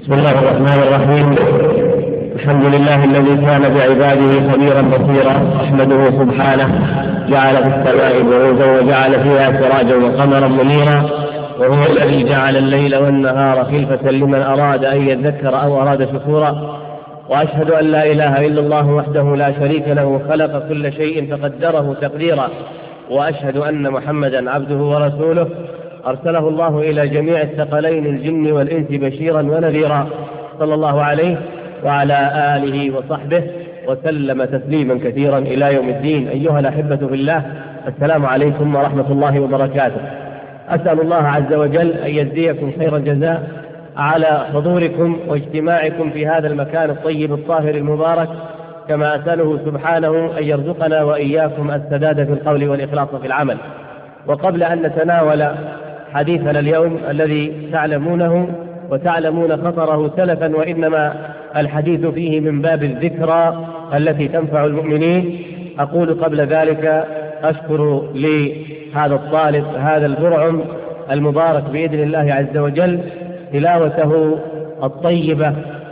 بسم الله الرحمن الرحيم. الحمد لله الذي كان بعباده خبيرا بصيرا، أحمده سبحانه جعل في السماء بروجا وجعل فيها سراجا وقمرا منيرا، وهو الذي جعل الليل والنهار خلفة لمن أراد أن يذكر أو أراد شكورا. وأشهد أن لا إله إلا الله وحده لا شريك له، خلق كل شيء فقدره تقديرا. وأشهد أن محمدا عبده ورسوله، أرسله الله إلى جميع الثقلين الجن والإنس بشيرا ونذيرا، صلى الله عليه وعلى آله وصحبه وسلم تسليما كثيرا إلى يوم الدين. أيها الأحبة في الله، السلام عليكم ورحمة الله وبركاته. أسأل الله عز وجل أن يجزيكم خير الجزاء على حضوركم واجتماعكم في هذا المكان الطيب الطاهر المبارك، كما أسأله سبحانه أن يرزقنا وإياكم السداد في القول والإخلاص في العمل. وقبل أن نتناول حديثنا اليوم الذي تعلمونه وتعلمون خطره سلفا، وإنما الحديث فيه من باب الذكرى التي تنفع المؤمنين، أقول قبل ذلك أشكر لهذا الطالب هذا البرعم المبارك بإذن الله عز وجل تلاوته الطيبة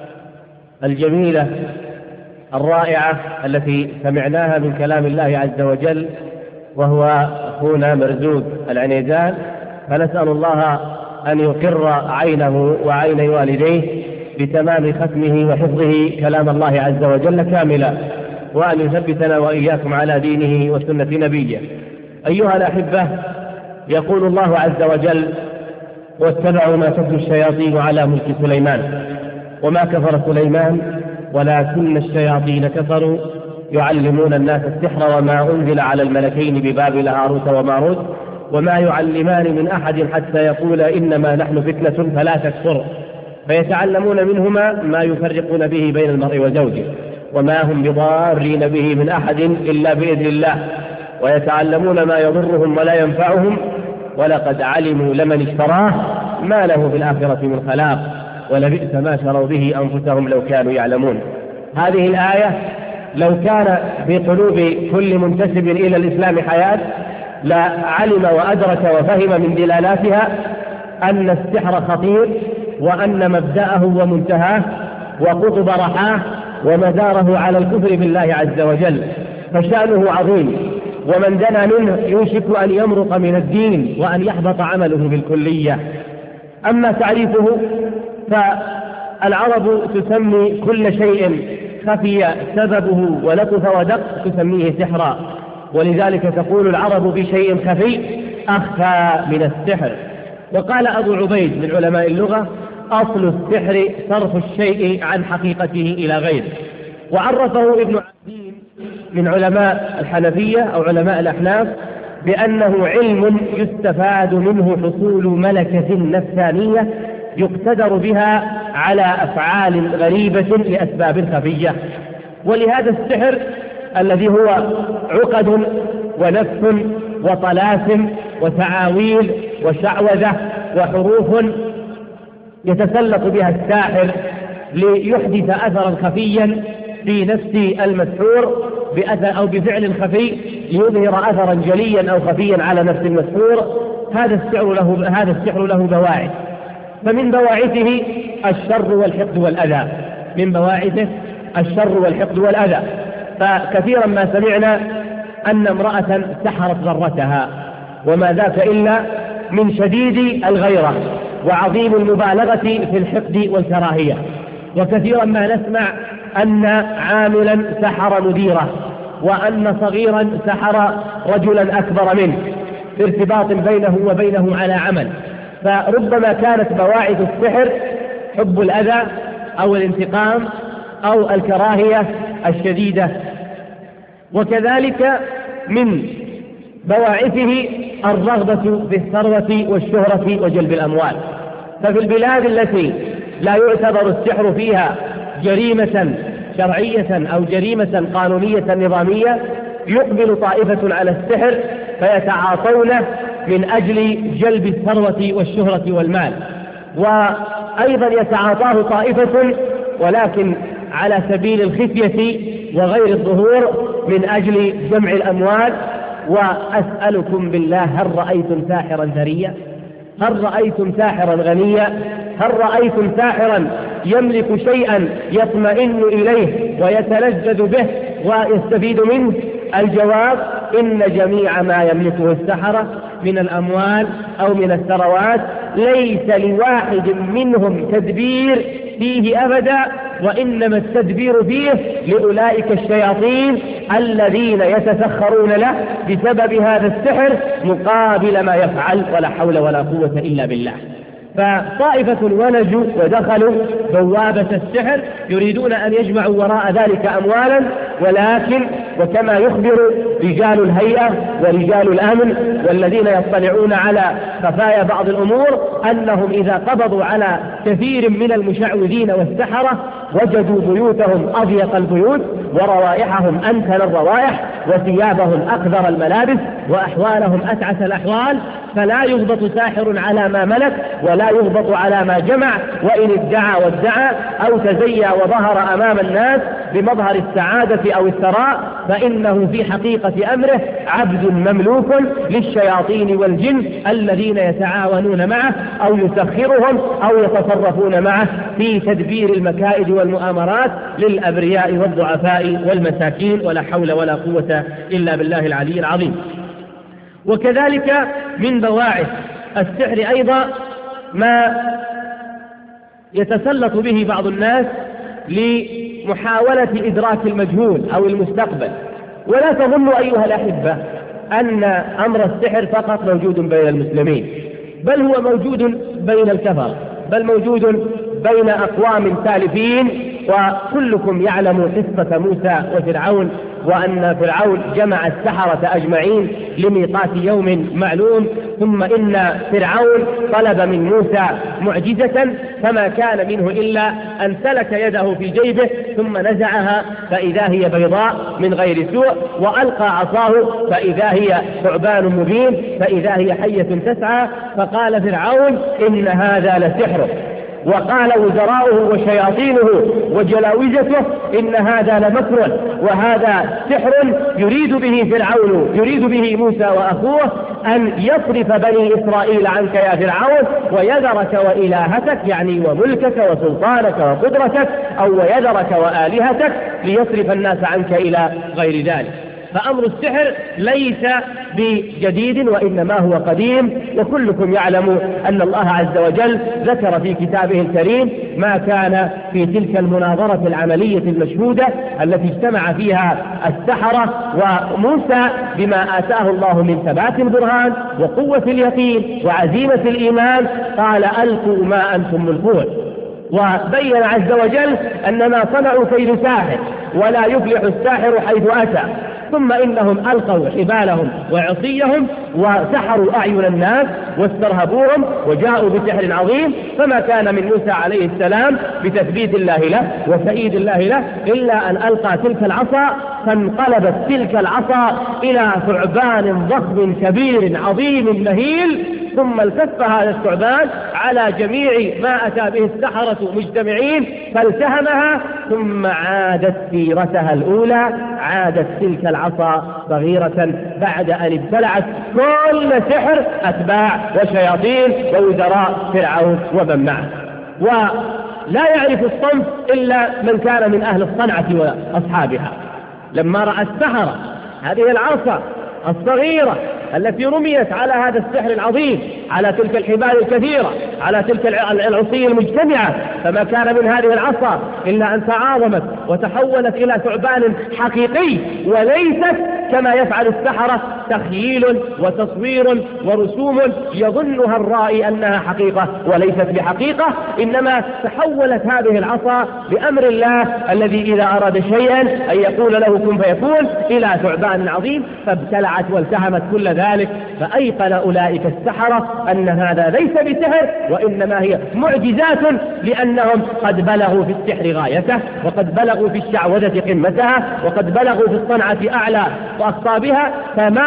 الجميلة الرائعة التي سمعناها من كلام الله عز وجل، وهو أخونا مرزوق العنيزان. فنسأل الله أن يقر عينه وعين والديه بتمام ختمه وحفظه كلام الله عز وجل كاملا، وأن يثبتنا وإياكم على دينه وسنة نبيه. أيها الأحبة، يقول الله عز وجل: واتبعوا ما تتلو الشياطين على ملك سليمان وما كفر سليمان ولكن الشياطين كفروا يعلمون الناس السحر وما أنزل على الملكين ببابل هاروت وماروت وما يعلمان من أحد حتى يقولا إنما نحن فتنة فلا تكفر، فيتعلمون منهما ما يفرقون به بين المرء وزوجه وما هم بضارين به من أحد إلا بإذن الله، ويتعلمون ما يضرهم ولا ينفعهم، ولقد علموا لمن اشتراه ما له في الآخرة من خلاق ولبئس ما شروا به أنفسهم لو كانوا يعلمون. هذه الآية لو كان في قلوب كل منتسب إلى الإسلام حياة لا علم وأدرك وفهم من دلالاتها أن السحر خطير، وأن مبدأه ومنتهاه وقطب رحاه ومداره على الكفر بالله عز وجل، فشأنه عظيم، ومن دنا منه يوشك أن يمرق من الدين وأن يحبط عمله بالكلية. أما تعريفه، فالعرب تسمي كل شيء خفي سببه ولطف ودق تسميه سحرا، ولذلك تقول العرب بشيء خفي أخفى من السحر. وقال أبو عبيد من علماء اللغة: أصل السحر صرف الشيء عن حقيقته إلى غيره. وعرفه ابن عبدين من علماء الحنفية أو علماء الأحناف بأنه علم يستفاد منه حصول ملكة نفسانية يقتدر بها على أفعال غريبة لأسباب خفية. ولهذا السحر الذي هو عقد ونفس وطلاسم وتعاويل وشعوذة وحروف يتسلط بها الساحر ليحدث أثرا خفيا في نفس المسحور بأثر أو بفعل خفي ليظهر أثرا جليا أو خفيا على نفس المسحور. هذا السحر له بواعث، فمن بواعثه الشر والحقد والأذى، من بواعثه الشر والحقد والأذى. فكثيرا ما سمعنا أن امرأة سحرت ضرتها، وما ذاك إلا من شديد الغيرة وعظيم المبالغة في الحقد والكراهية. وكثيرا ما نسمع أن عاملا سحر مديره، وأن صغيرا سحر رجلا أكبر منه في ارتباط بينه وبينه على عمل. فربما كانت بواعث السحر حب الأذى أو الانتقام أو الكراهية الشديدة. وكذلك من بواعثه الرغبة في الثروة والشهرة وجلب الأموال. ففي البلاد التي لا يعتبر السحر فيها جريمة شرعية أو جريمة قانونية نظامية، يقبل طائفة على السحر فيتعاطونه من أجل جلب الثروة والشهرة والمال، وأيضا يتعاطاه طائفة ولكن على سبيل الخفية وغير الظهور من أجل جمع الأموال. وأسألكم بالله، هل رأيتم ساحرا ثريا؟ هل رأيتم ساحرا غنيا؟ هل رأيتم ساحرا يملك شيئا يطمئن إليه ويتلذذ به ويستفيد منه؟ الجواب: إن جميع ما يملكه السحرة من الأموال أو من الثروات ليس لواحد منهم تدبير فيه أبدا، وإنما التدبير فيه لأولئك الشياطين الذين يتسخرون له بسبب هذا السحر مقابل ما يفعل، ولا حول ولا قوة إلا بالله. فطائفة ولجوا ودخلوا بوابة السحر يريدون أن يجمعوا وراء ذلك أموالا، ولكن وكما يخبر رجال الهيئة ورجال الأمن والذين يطلعون على خفايا بعض الأمور أنهم إذا قبضوا على كثير من المشعوذين والسحرة وجدوا بيوتهم أضيق البيوت وروائحهم أنتن الروائح وثيابهم أقذر الملابس وأحوالهم أتعس الأحوال، فلا يضبط ساحر على ما ملك ولا يضبط على ما جمع، وإن ادعى وادعى أو تزيى وظهر أمام الناس بمظهر السعادة أو الثراء فإنه في حقيقة أمره عبد مملوك للشياطين والجن الذين يتعاونون معه أو يسخرهم أو يتصرفون معه في تدبير المكائد والمؤامرات للأبرياء والضعفاء والمساكين، ولا حول ولا قوة إلا بالله العلي العظيم. وكذلك من بواعث السحر أيضا ما يتسلط به بعض الناس لمحاولة إدراك المجهول أو المستقبل. ولا تظنوا أيها الأحبة أن أمر السحر فقط موجود بين المسلمين، بل هو موجود بين الكفر، بل موجود بين أقوام سالفين. وكلكم يعلم قصة موسى وفرعون، وأن فرعون جمع السحرة أجمعين لميقات يوم معلوم، ثم إن فرعون طلب من موسى معجزة فما كان منه إلا أن سلك يده في جيبه ثم نزعها فإذا هي بيضاء من غير سوء، وألقى عصاه فإذا هي ثعبان مبين، فإذا هي حية تسعى. فقال فرعون: إن هذا لسحر. وقال وزراؤه وشياطينه وجلاوزته: إن هذا لمكر وهذا سحر يريد به فرعون، يريد به موسى وأخوه أن يصرف بني إسرائيل عنك يا فرعون ويذرك وإلهتك، يعني وملكك وسلطانك وقدرتك، أو ويذرك وآلهتك، ليصرف الناس عنك إلى غير ذلك. فأمر السحر ليس بجديد وإنما هو قديم، وكلكم يعلم أن الله عز وجل ذكر في كتابه الكريم ما كان في تلك المناظرة العملية المشهودة التي اجتمع فيها السحرة وموسى بما آتاه الله من ثبات البرهان وقوة اليقين وعزيمة الإيمان، قال: ألقوا ما أنتم ملقون. وبين عز وجل أن ما صنعوا كيد ساحر ولا يفلح الساحر حيث أتى. ثم إنهم ألقوا حبالهم وعصيهم وسحروا أعين الناس واسترهبوهم وجاءوا بسحر عظيم، فما كان من موسى عليه السلام بتثبيت الله له وتأييد الله له إلا أن ألقى تلك العصا، فانقلبت تلك العصا إلى ثعبان ضخم كبير عظيم مهيل، ثم التف هذا الثعبان على جميع ما أتى به السحرة مجتمعين فالتهمها، ثم عادت سيرتها الأولى، عادت تلك العصا صغيرة بعد أن ابتلعت كل سحر أتباع وشياطين ووزراء فرعون ومن معه. ولا يعرف الصنف إلا من كان من أهل الصنعة وأصحابها. لما رأى السحرة هذه العصا الصغيرة التي رميت على هذا السحر العظيم، على تلك الحبال الكثيرة، على تلك العصي المجتمعة، فما كان من هذه العصا إلا أن تعاظمت وتحولت إلى ثعبان حقيقي، وليست كما يفعل السحرة تخييل وتصوير ورسوم يظنها الرائي أنها حقيقة وليست بحقيقة، إنما تحولت هذه العصا بأمر الله الذي إذا أراد شيئا أن يقول له كن فيكون إلى ثعبان عظيم، فابتلعت والتهمت كل ذلك. فأيقن أولئك السحرة أن هذا ليس بسحر وإنما هي معجزات، لأنهم قد بلغوا في السحر غايته، وقد بلغوا في الشعوذة قمتها، وقد بلغوا في الصنعة أعلى وأقطابها، فما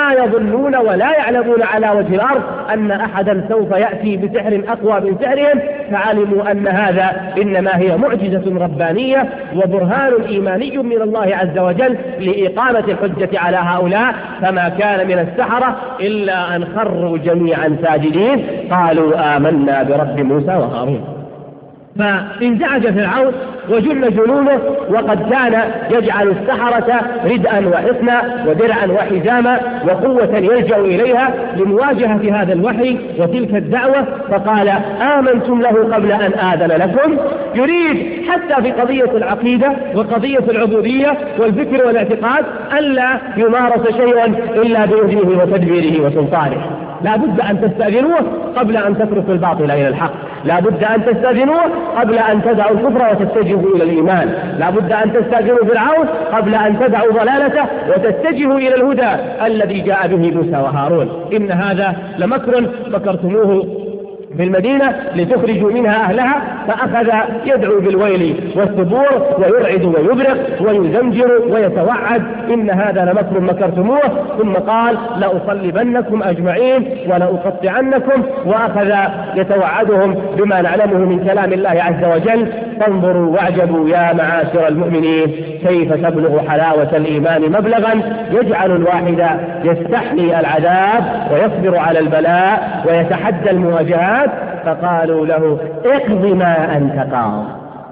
ما يظنون ولا يعلمون على وجه الأرض أن أحدا سوف يأتي بسحر أقوى من سحرهم، فعلموا أن هذا إنما هي معجزة ربانية وبرهان إيماني من الله عز وجل لإقامة الحجة على هؤلاء. فما كان من السحرة إلا أن خروا جميعا ساجدين قالوا آمنا برب موسى وهارون. فانزعج فرعون وجل جنونه، وقد كان يجعل السحرة ردءا وحصنا ودرعا وحزاما وقوة يلجأ إليها لمواجهة هذا الوحي وتلك الدعوة، فقال آمنتم له قبل أن آذن لكم. يريد حتى في قضية العقيدة وقضية العبودية والفكر والاعتقاد ألا يمارس شيئا إلا بإذنه وتدبيره وسلطانه. لا بد أن تستأذنوه قبل أن تتركوا الباطل إلى الحق، لا بد أن تستأذنوه قبل أن تدعوا الكفر وتتجهوا إلى الإيمان، لا بد أن تستأذنوا فرعون قبل أن تدعوا ضلالته وتتجهوا إلى الهدى الذي جاء به موسى وهارون. إن هذا لمكر مكرتموه في المدينة لتخرجوا منها أهلها، فأخذ يدعو بالويل والثبور ويرعد ويبرق ويزمجر ويتوعد إن هذا لمكر مكرتموه، ثم قال لأصلبنكم أجمعين ولأقطعنكم، وأخذ يتوعدهم بما نعلمه من كلام الله عز وجل. فانظروا واعجبوا يا معاشر المؤمنين كيف تبلغ حلاوة الإيمان مبلغا يجعل الواحد يستحمي العذاب ويصبر على البلاء ويتحدى المواجهات. فقالوا له اقض ما أنت قاض،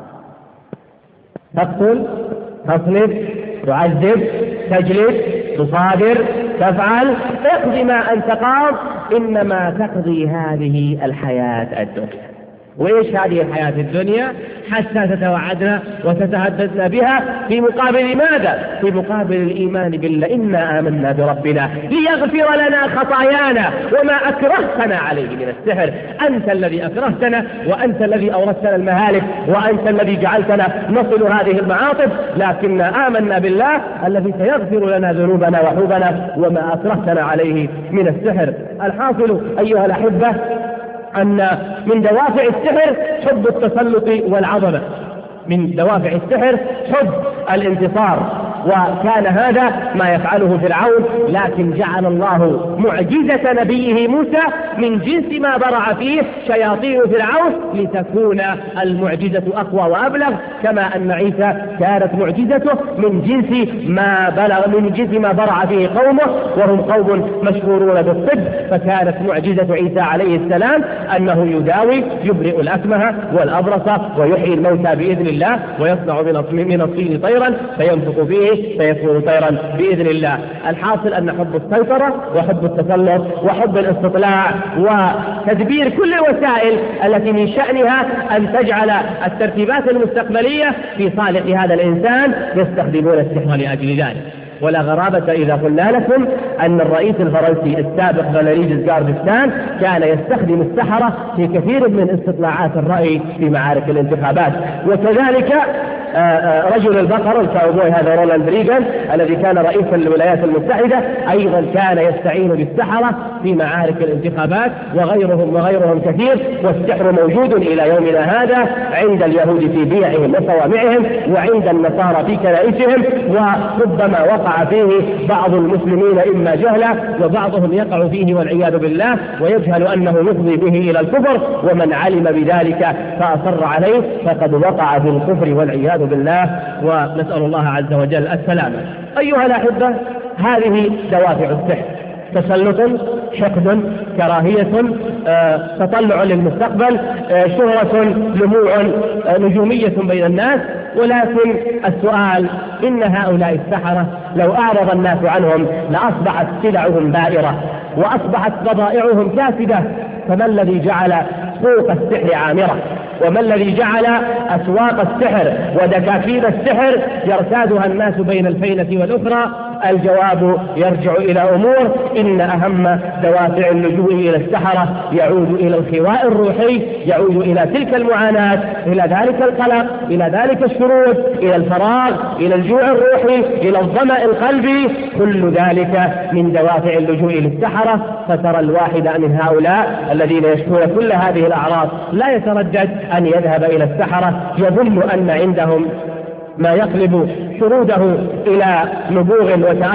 تقتل، تصلب، تعذب، تجلد، تصادر، تفعل، اقض ما أنت قاض، إنما تقضي هذه الحياة الدنيا. وإيش هذه الحياة الدنيا؟ حتى تتوعدنا وتتهددنا بها في مقابل ماذا؟ في مقابل الإيمان بالله. إنا آمنا بربنا ليغفر لنا خطايانا وما أكرهتنا عليه من السحر. أنت الذي أكرهتنا وأنت الذي أورثتنا المهالك وأنت الذي جعلتنا نصل هذه المعاطف، لكننا آمنا بالله الذي سيغفر لنا ذنوبنا وحوبنا وما أكرهتنا عليه من السحر. الحاصل أيها الأحبة أن من دوافع السحر حب التسلط والعظمة، من دوافع السحر حب الانتصار، وكان هذا ما يفعله فرعون، لكن جعل الله معجزة نبيه موسى من جنس ما برع فيه شياطين فرعون لتكون المعجزة أقوى وأبلغ، كما أن عيسى كانت معجزته من جنس ما برع فيه قومه وهم قوم مشهورون بالطب. فكانت معجزة عيسى عليه السلام أنه يداوي، يبرئ الأكمه والأبرص ويحيي الموتى بإذن الله، ويصنع من الطين طيرا فينفخ فيه فيكون طيرا بإذن الله. الحاصل أن حب السيطرة وحب التسلط وحب الاستطلاع وتدبير كل الوسائل التي من شأنها أن تجعل الترتيبات المستقبلية في صالح هذا الإنسان يستخدمون السحر لأجل ذلك. ولا غرابة إذا قلنا لكم أن الرئيس الفرنسي السابق فاليري جيسكار ديستان كان يستخدم السحرة في كثير من استطلاعات الرأي في معارك الانتخابات. وكذلك رجل البقر الكاوبوي هذا رولاند ريغان الذي كان رئيسا للولايات المتحدة أيضا كان يستعين بالسحرة في معارك الانتخابات، وغيرهم كثير. والسحر موجود إلى يومنا هذا عند اليهود في بيعهم وصوامعهم، وعند النصارى في كنائسهم، وربما وقع فيه بعض المسلمين إما جهلا وبعضهم يقع فيه والعياذ بالله ويجهل أنه يفضي به إلى الكفر، ومن علم بذلك فأصر عليه فقد وقع في الكفر والعياذ بالله، ونسأل الله عز وجل السلامة. أيها الأحبة، هذه دوافع السحر: تسلط، حقد، كراهية، تطلع للمستقبل، شهرة، لموع، نجومية بين الناس. ولكن السؤال: إن هؤلاء السحرة لو أعرض الناس عنهم لأصبحت سلعهم بائرة وأصبحت بضائعهم كاسدة، فما الذي جعل سوق السحر عامرة؟ وما الذي جعل أسواق السحر ودكاكين السحر يرتادها الناس بين الفينة والأخرى؟ الجواب يرجع إلى أمور: إن أهم دوافع اللجوء إلى السحرة يعود إلى الخواء الروحي، يعود إلى تلك المعاناة، إلى ذلك القلق، إلى ذلك الشرود، إلى الفراغ، إلى الجوع الروحي، إلى الظمأ القلبي. كل ذلك من دوافع اللجوء للسحرة. فترى الواحد من هؤلاء الذين يشكون كل هذه الأعراض لا يتردد أن يذهب إلى السحرة، يظن أن عندهم ما يقلب شروده إلى نبوغ وتألق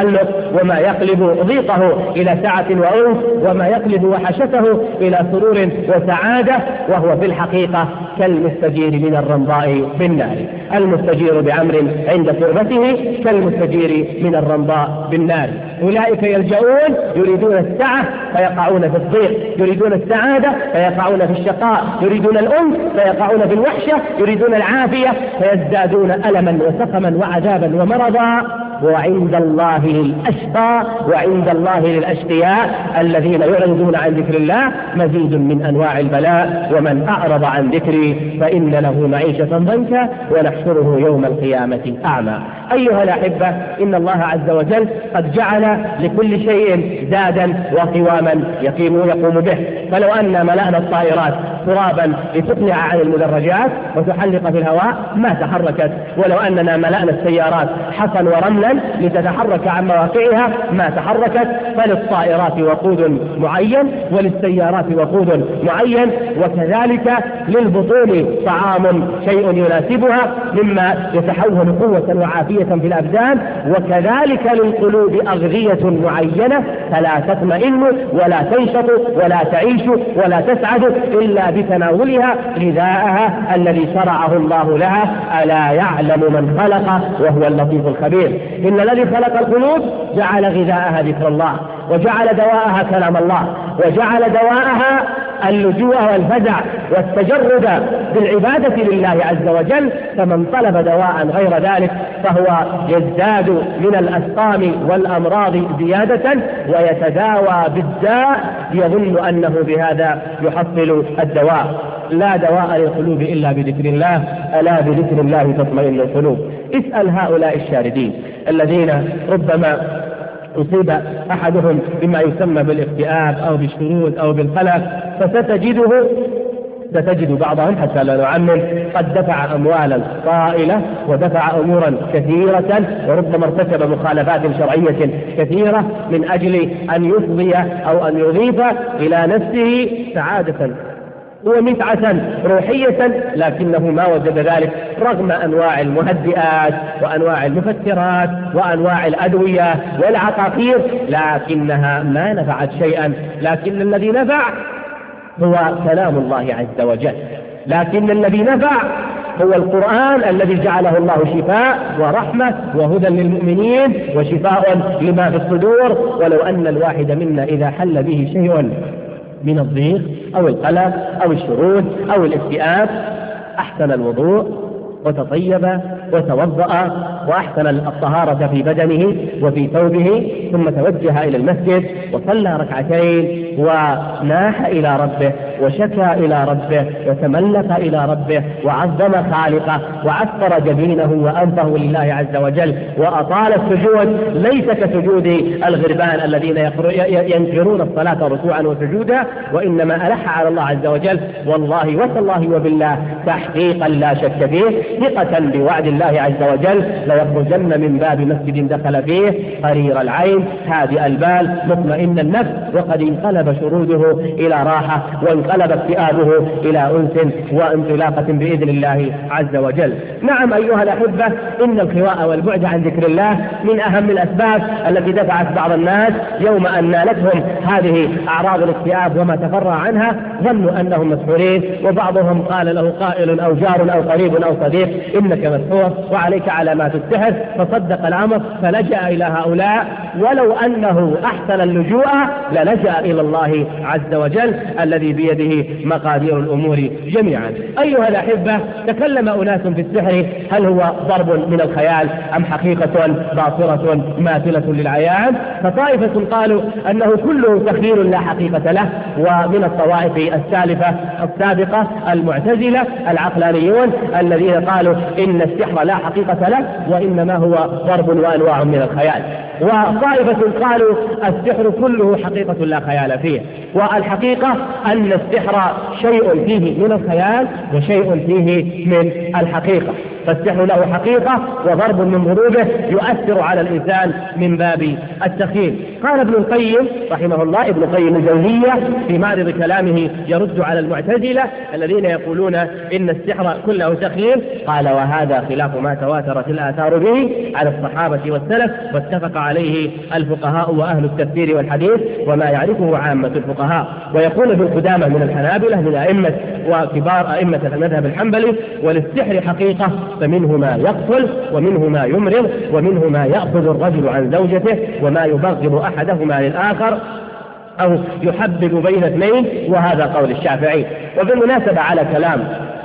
وما يقلب ضيقه إلى سعة وأنس، وما يقلب وحشته إلى سرور وسعادة، وهو في الحقيقة كالمستجير من الرمضاء بالنار. المستجير بأمر عند تربته كالمستجير من الرمضاء بالنار. أولئك يلجؤون يريدون السعة فيقعون في الضيق، يريدون السعادة فيقعون في الشقاء، يريدون الأنس فيقعون في الوحشة، يريدون العافية فيزدادون ألما وسقما وعذابا ومرضا. وعند الله للأشقى وعند الله للأشقياء الذين يعرضون عن ذكر الله مزيد من أنواع البلاء. ومن أعرض عن ذكري فإن له معيشة ضنكا ونحشره يوم القيامة أعمى. أيها الأحبة، إن الله عز وجل قد جعل لكل شيء زادا وقواما يقوم به. فلو أن ملأنا الطائرات ترابا لتقلع عن المدرجات وتحلق في الهواء ما تحركت، ولو أننا ملأنا السيارات حصا ورملا لتتحرك عن مواقعها ما تحركت. فللطائرات وقود معين وللسيارات وقود معين، وكذلك للبطون طعام شيء يناسبها مما يتحول قوة وعافية في الأبدان، وكذلك للقلوب أغذية معينة فلا تطمئن ولا تنشط ولا تعيش ولا تسعد إلا بتناولها غذاءها الذي شرعه الله لها. ألا يعلم من خلق وهو اللطيف الخبير. إن الذي خلق القلوب جعل غذاءها ذكر الله، وجعل دواءها كلام الله، وجعل دواءها اللجوء والفزع والتجرد بالعبادة لله عز وجل. فمن طلب دواء غير ذلك فهو يزداد من الأسقام والأمراض زيادة ويتداوى بالداء يظن أنه بهذا يحصل الدواء. لا دواء للقلوب إلا بذكر الله، ألا بذكر الله تطمئن القلوب. اسأل هؤلاء الشاردين الذين ربما أصيب أحدهم بما يسمى بالاكتئاب أو بالشرود أو بالقلق، ستجد بعضهم حتى لا نعمم قد دفع أموالا طائلة ودفع أمورا كثيرة وربما ارتكب مخالفات شرعية كثيرة من أجل أن يفضي أو أن يضيف إلى نفسه سعادة ومتعة روحية، لكنه ما وجد ذلك رغم أنواع المهدئات وأنواع المفكرات وأنواع الأدوية والعقاقير، لكنها ما نفعت شيئا. لكن الذي نفع هو كلام الله عز وجل، لكن الذي نفع هو القرآن الذي جعله الله شفاء ورحمة وهدى للمؤمنين وشفاء لما في الصدور. ولو أن الواحد منا إذا حل به شيء من الضيق أو القلق أو الشرود أو الاكتئاب أحسن الوضوء وتطيب وتوضأ وأحسن الطهارة في بدنه وفي ثوبه، ثم توجه إلى المسجد وصلى ركعتين وناح إلى ربه وشكى إلى ربه وتملق إلى ربه وعظم خالقه وعثر جبينه وأنفه لله عز وجل وأطال السجود، ليس كسجود الغربان الذين ينكرون الصلاة ركوعا وسجودا، وإنما ألح على الله عز وجل والله وتالله وبالله تحقيقا لا شك فيه ثقة بوعد الله عز وجل ليخرجن من باب مسجد دخل فيه قرير العين هادئ البال مطمئن النفس، وقد انقلب شروده إلى راحة وانقلب اكتئابه إلى أنس وانطلاقة بإذن الله عز وجل. نعم أيها الأحبة، إن الخواء والبعد عن ذكر الله من أهم الأسباب التي دفعت بعض الناس يوم أن نالتهم هذه أعراض الاكتئاب وما تفرع عنها ظنوا أنهم مسحورين، وبعضهم قال له قائل أو جار أو قريب أو صديق إنك مسحور وعليك علامات السحر، فصدق الأمر فلجأ إلى هؤلاء، ولو أنه أحسن اللجوء للجأ إلى الله عز وجل الذي بيده مقادير الأمور جميعا. أيها الأحبة، تكلم أناس في السحر هل هو ضرب من الخيال أم حقيقة باطرة ماثلة للعيان؟ فطائفة قالوا أنه كله تخيل لا حقيقة له، ومن الطوائف السابقة المعتزلة العقلانيون الذين قالوا إن السحر لا حقيقة له وإنما هو ضرب وأنواع من الخيال. وطائفة قالوا السحر كله حقيقة لا خيال فيه، والحقيقة أن السحر شيء فيه من الخيال وشيء فيه من الحقيقة. فالسحر له حقيقة وضرب من ضروبه يؤثر على الإنسان من باب التخييل. قال ابن القيم رحمه الله، ابن القيم الجوزية في معرض كلامه يرد على المعتزلة الذين يقولون إن السحر كله تخييل، قال: وهذا خلاف ما تواترت الآثار به على الصحابة والسلف واتفق عليه الفقهاء وأهل التفسير والحديث وما يعرفه عامة الفقهاء. ويقول ابن قدامة من الحنابلة من أئمة وكبار أئمة المذهب الحنبلي: وللسحر حقيقة، فمنه ما يقتل ومنه ما يمرض ومنه ما يأخذ الرجل عن زوجته وما يبغض أحدهما للآخر أو يحبب بين اثنين، وهذا قول الشافعي. وبالمناسبة على كلام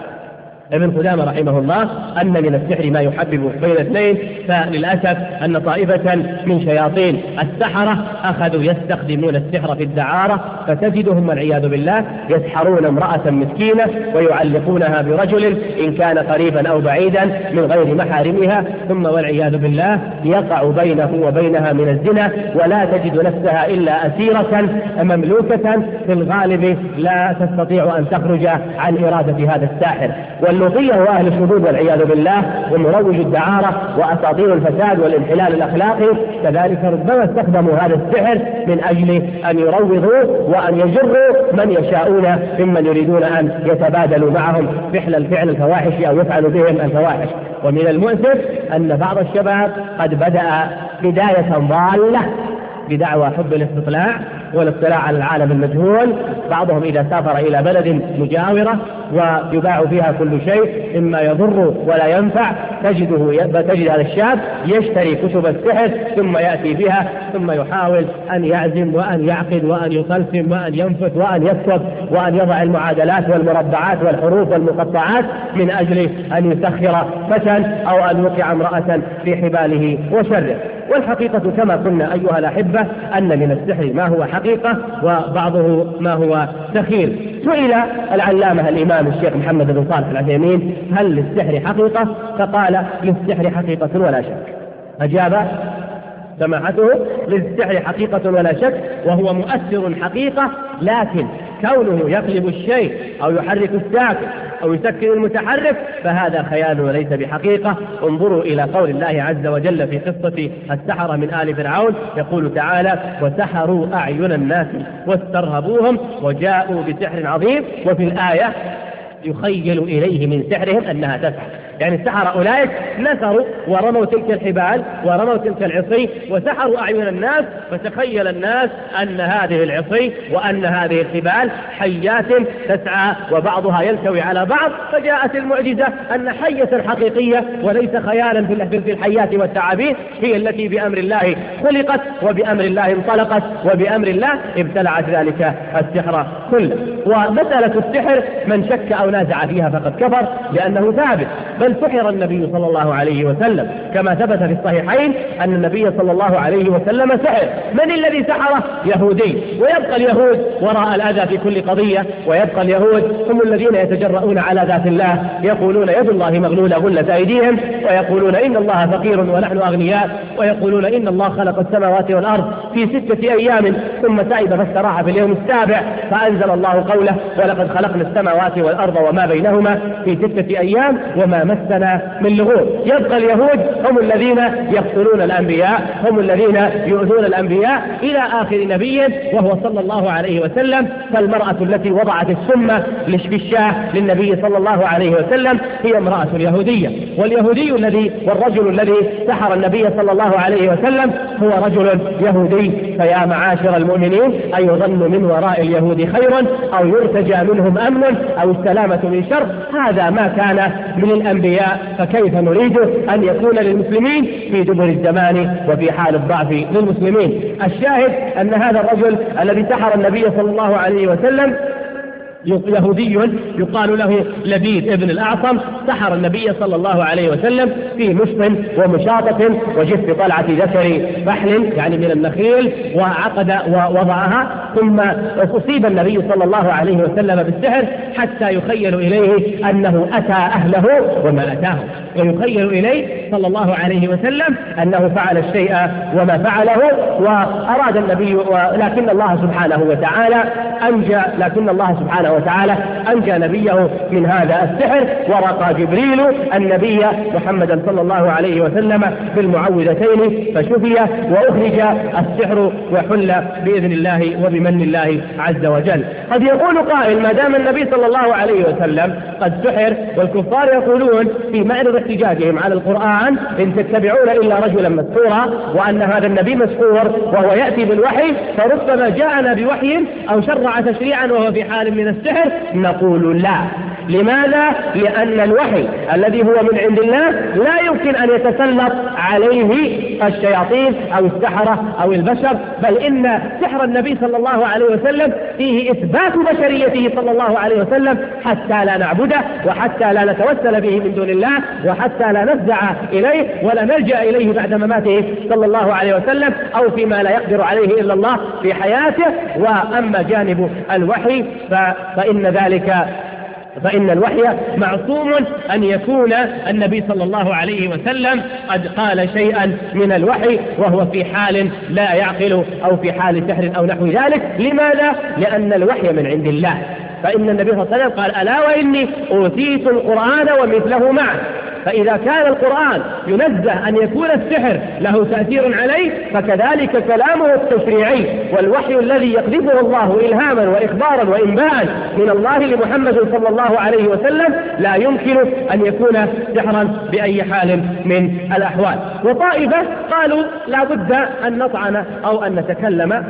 ابن قدامة رحمه الله أن من السحر ما يحبب بين اثنين، فللأسف أن طائفة من شياطين السحرة أخذوا يستخدمون السحر في الدعارة، فتجدهم والعياذ بالله يسحرون امرأة مسكينة ويعلقونها برجل إن كان قريبا أو بعيدا من غير محارمها، ثم والعياذ بالله يقع بينه وبينها من الزنا، ولا تجد نفسها إلا أسيرة مملوكة في الغالب لا تستطيع أن تخرج عن إرادة هذا الساحر. واللوطية وأهل الشذوذ والعياذ بالله ومروج الدعارة وأساطير الفساد والانحلال الأخلاقي كذلك ربما استخدموا هذا السحر من أجل أن يروضوا وأن يجروا من يشاءون ممن يريدون أن يتبادلوا معهم فعل الفواحش أو يفعلوا بهم الفواحش. ومن المؤسف أن بعض الشباب قد بدأ بداية ضالة بدعوى حب الاستطلاع والاطلاع على العالم المجهول. بعضهم إذا سافر إلى بلد مجاورة ويباع فيها كل شيء مما يضر ولا ينفع، تجد هذا الشاب يشتري كتب السحر ثم يأتي بها ثم يحاول أن يعزم وأن يعقد وأن يقسم وأن ينفت وأن يكتب وأن يضع المعادلات والمربعات والحروف والمقطعات من أجل أن يسخر فتى أو أن يوقع امرأة في حباله وشره. والحقيقة كما قلنا أيها الأحبة أن من السحر ما هو حقيقة وبعضه ما هو سخير. سئل العلامة الإمام الشيخ محمد بن صالح العثيمين: هل للسحر حقيقة؟ فقال: للسحر حقيقة ولا شك. أجاب سماحته: للسحر حقيقة ولا شك، وهو مؤثر حقيقة، لكن كونه يقلب الشيء أو يحرك الساكن أو يسكن المتحرك فهذا خيال وليس بحقيقة. انظروا إلى قول الله عز وجل في قصة السحرة من آل فرعون، يقول تعالى: وسحروا أعين الناس واسترهبوهم وجاءوا بسحر عظيم. وفي الآية: يخيل إليه من سحرهم أنها تسحر، يعني السحرة أولئك نسروا ورموا تلك الحبال ورموا تلك العصي وسحروا أعين الناس، فتخيل الناس أن هذه العصي وأن هذه الحبال حيات تسعى وبعضها يلتوي على بعض، فجاءت المعجزة أن حية حقيقية وليس خيالا في الحيات والتعابين هي التي بأمر الله خلقت وبأمر الله انطلقت وبأمر الله ابتلعت ذلك السحر كله. ومسألة السحر من شك أو نازع فيها فقد كفر، لأنه ثابت، بل سحر النبي صلى الله عليه وسلم كما ثبت في الصحيحين أن النبي صلى الله عليه وسلم سحر. من الذي سحره؟ يهودي. ويبقى اليهود وراء الأذى في كل قضية، ويبقى اليهود هم الذين يتجرؤون على ذات الله، يقولون يد الله مغلولة غلت أيديهم، ويقولون إن الله فقير ونحن أغنياء، ويقولون إن الله خلق السماوات والأرض في 6 أيام ثم تعب فاستراح في اليوم السابع، فأنزل الله قوله: ولقد خلقنا السماوات والأرض وما بينهما في 6 أيام وما مسنا من لغوب. يبقى اليهود هم الذين يقتلون الأنبياء، هم الذين يؤذون الأنبياء إلى آخر نبي وهو صلى الله عليه وسلم. فالمرأة التي وضعت السم بالشاه للنبي صلى الله عليه وسلم هي امرأة يهودية. واليهودي والرجل الذي سحر النبي صلى الله عليه وسلم هو رجل يهودي. فيا معاشر المؤمنين، أيظن من وراء اليهود خير أو يرتجى منهم أمن أو السلامة من شر؟ هذا ما كان من الأنبياء، فكيف نريد أن يكون للمسلمين في دبر الزمان وفي حال الضعف للمسلمين؟ الشاهد أن هذا الرجل الذي سحر النبي صلى الله عليه وسلم يهودي يقال له لبيد ابن الأعصم، سحر النبي صلى الله عليه وسلم في مشط ومشاطة وجف طلعة ذكر فحل يعني من النخيل، وعقد ووضعها، ثم أصيب النبي صلى الله عليه وسلم بالسحر حتى يخيل إليه أنه أتى أهله وما أتاه. ويخيل إليه صلى الله عليه وسلم أنه فعل الشيء وما فعله، وأراد النبي لكن الله سبحانه وتعالى أنجى نبيه من هذا السحر، ورقى جبريل النبي محمدا صلى الله عليه وسلم بالمعوذتين فشفي وأخرج السحر وحل بإذن الله وبمن الله عز وجل. قد يقول قائل: ما دام النبي صلى الله عليه وسلم قد سحر، والكفار يقولون في معرض احتجاجهم على القرآن: إن تتبعون إلا رجلا مسحورا، وأن هذا النبي مسحور وهو يأتي بالوحي، فربما جاءنا بوحي أو شرع تشريعا وهو في حال من السحر. نقول لا. لماذا؟ لأن الوحي الذي هو من عند الله لا يمكن أن يتسلط عليه الشياطين أو السحرة أو البشر، بل إن سحر النبي صلى الله عليه وسلم فيه إثبات بشريته صلى الله عليه وسلم، حتى لا نعبده وحتى لا نتوسل به من دون الله وحتى لا نفزع إليه ولا نلجأ إليه بعد مماته صلى الله عليه وسلم، أو فيما لا يقدر عليه إلا الله في حياته. وأما جانب الوحي فإن الوحي معصوم أن يكون النبي صلى الله عليه وسلم قد قال شيئا من الوحي وهو في حال لا يعقل أو في حال سحر أو نحو ذلك. لماذا؟ لأن الوحي من عند الله. فإن النبي صلى الله عليه وسلم قال: ألا وإني أوتيت القرآن ومثله معه. فإذا كان القرآن ينزه أن يكون السحر له تأثير عليه، فكذلك كلامه التشريعي والوحي الذي يقذفه الله إلهاما وإخبارا وإنباء من الله لمحمد صلى الله عليه وسلم لا يمكن أن يكون سحرا بأي حال من الأحوال. وطائفة قالوا: لا بد أن نطعن أو أن نتكلم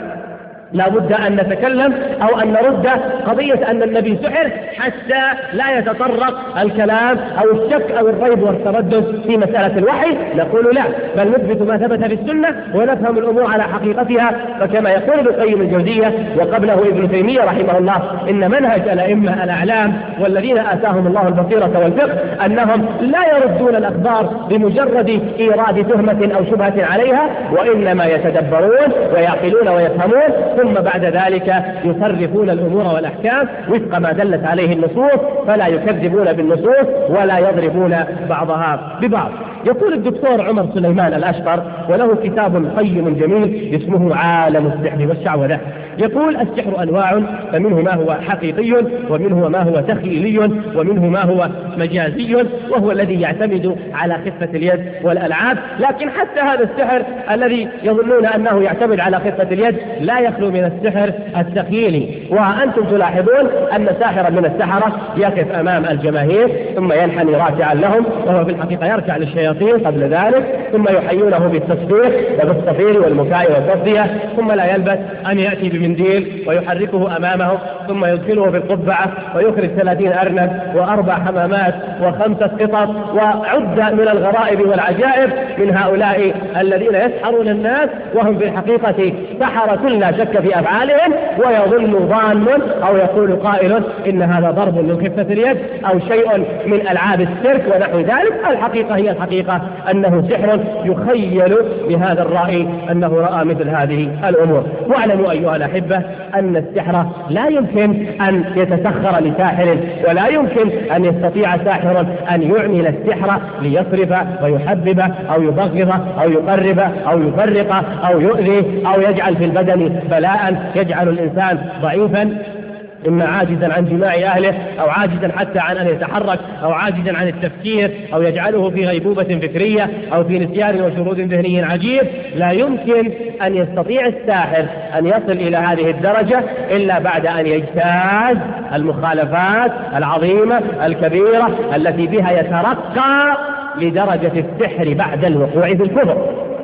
أو أن نرد قضية أن النبي سحر حتى لا يتطرق الكلام أو الشك أو الريب والتردد في مسألة الوحي. نقول: لا، بل نثبت ما ثبت في السنة ونفهم الأمور على حقيقتها. فكما يقول ابن القيم الجوزية وقبله ابن تيمية رحمه الله: إن منهج الأئمة الأعلام والذين آتاهم الله البصيرة والفقه أنهم لا يردون الأخبار بمجرد إيراد تهمة أو شبهة عليها، وإنما يتدبرون ويعقلون ويفهمون، ثم بعد ذلك يصرفون الأمور والأحكام وفق ما دلت عليه النصوص، فلا يكذبون بالنصوص ولا يضربون بعضها ببعض. يقول الدكتور عمر سليمان الأشقر، وله كتاب قيم جميل اسمه عالم السحر والشعوذة، يقول: السحر أنواع، فمنه ما هو حقيقي، ومنه ما هو تخيلي، ومنه ما هو مجازي، وهو الذي يعتمد على خفة اليد والألعاب. لكن حتى هذا السحر الذي يظنون أنه يعتمد على خفة اليد لا يخلو من السحر التخيلي. وأنتم تلاحظون أن ساحرا من السحرة يقف أمام الجماهير ثم ينحني راكعا لهم، وهو في الحقيقة يركع للشياطين قبل ذلك، ثم يحيونه بالتصفيق وبالصفير والمكاء والتصفية، ثم لا يلبث أن يأتي بمنديل ويحركه أمامه، ثم يدخله في القبعة ويخرج 30 أرنب و4 حمامات و5 قطط، وعد من الغرائب والعجائب من هؤلاء الذين يسحرون الناس وهم في الحقيقة سحرة لا شك في أفعالهم. ويظن ظان أو يقول قائل إن هذا ضرب من خفة اليد أو شيء من ألعاب السيرك ونحو ذلك. الحقيقة هي الحقيقة أنه سحر يخيل بهذا الرأي أنه رأى مثل هذه الأمور. واعلموا أيها الأحبة أن السحر لا يمكن أن يتسخر لساحر، ولا يمكن أن يستطيع ساحر أن يعمل السحر ليصرف ويحبب أو يبغض أو يقرب أو يفرق أو يؤذي أو يجعل في البدن بلاء يجعل الإنسان ضعيفا، إما عاجزا عن جماع أهله أو عاجزا حتى عن أن يتحرك أو عاجزا عن التفكير أو يجعله في غيبوبة فكرية أو في نسيان وشرود ذهني عجيب. لا يمكن أن يستطيع الساحر أن يصل إلى هذه الدرجة إلا بعد أن يجتاز المخالفات العظيمة الكبيرة التي بها يترقى لدرجة السحر بعد الوقوع في الكفر.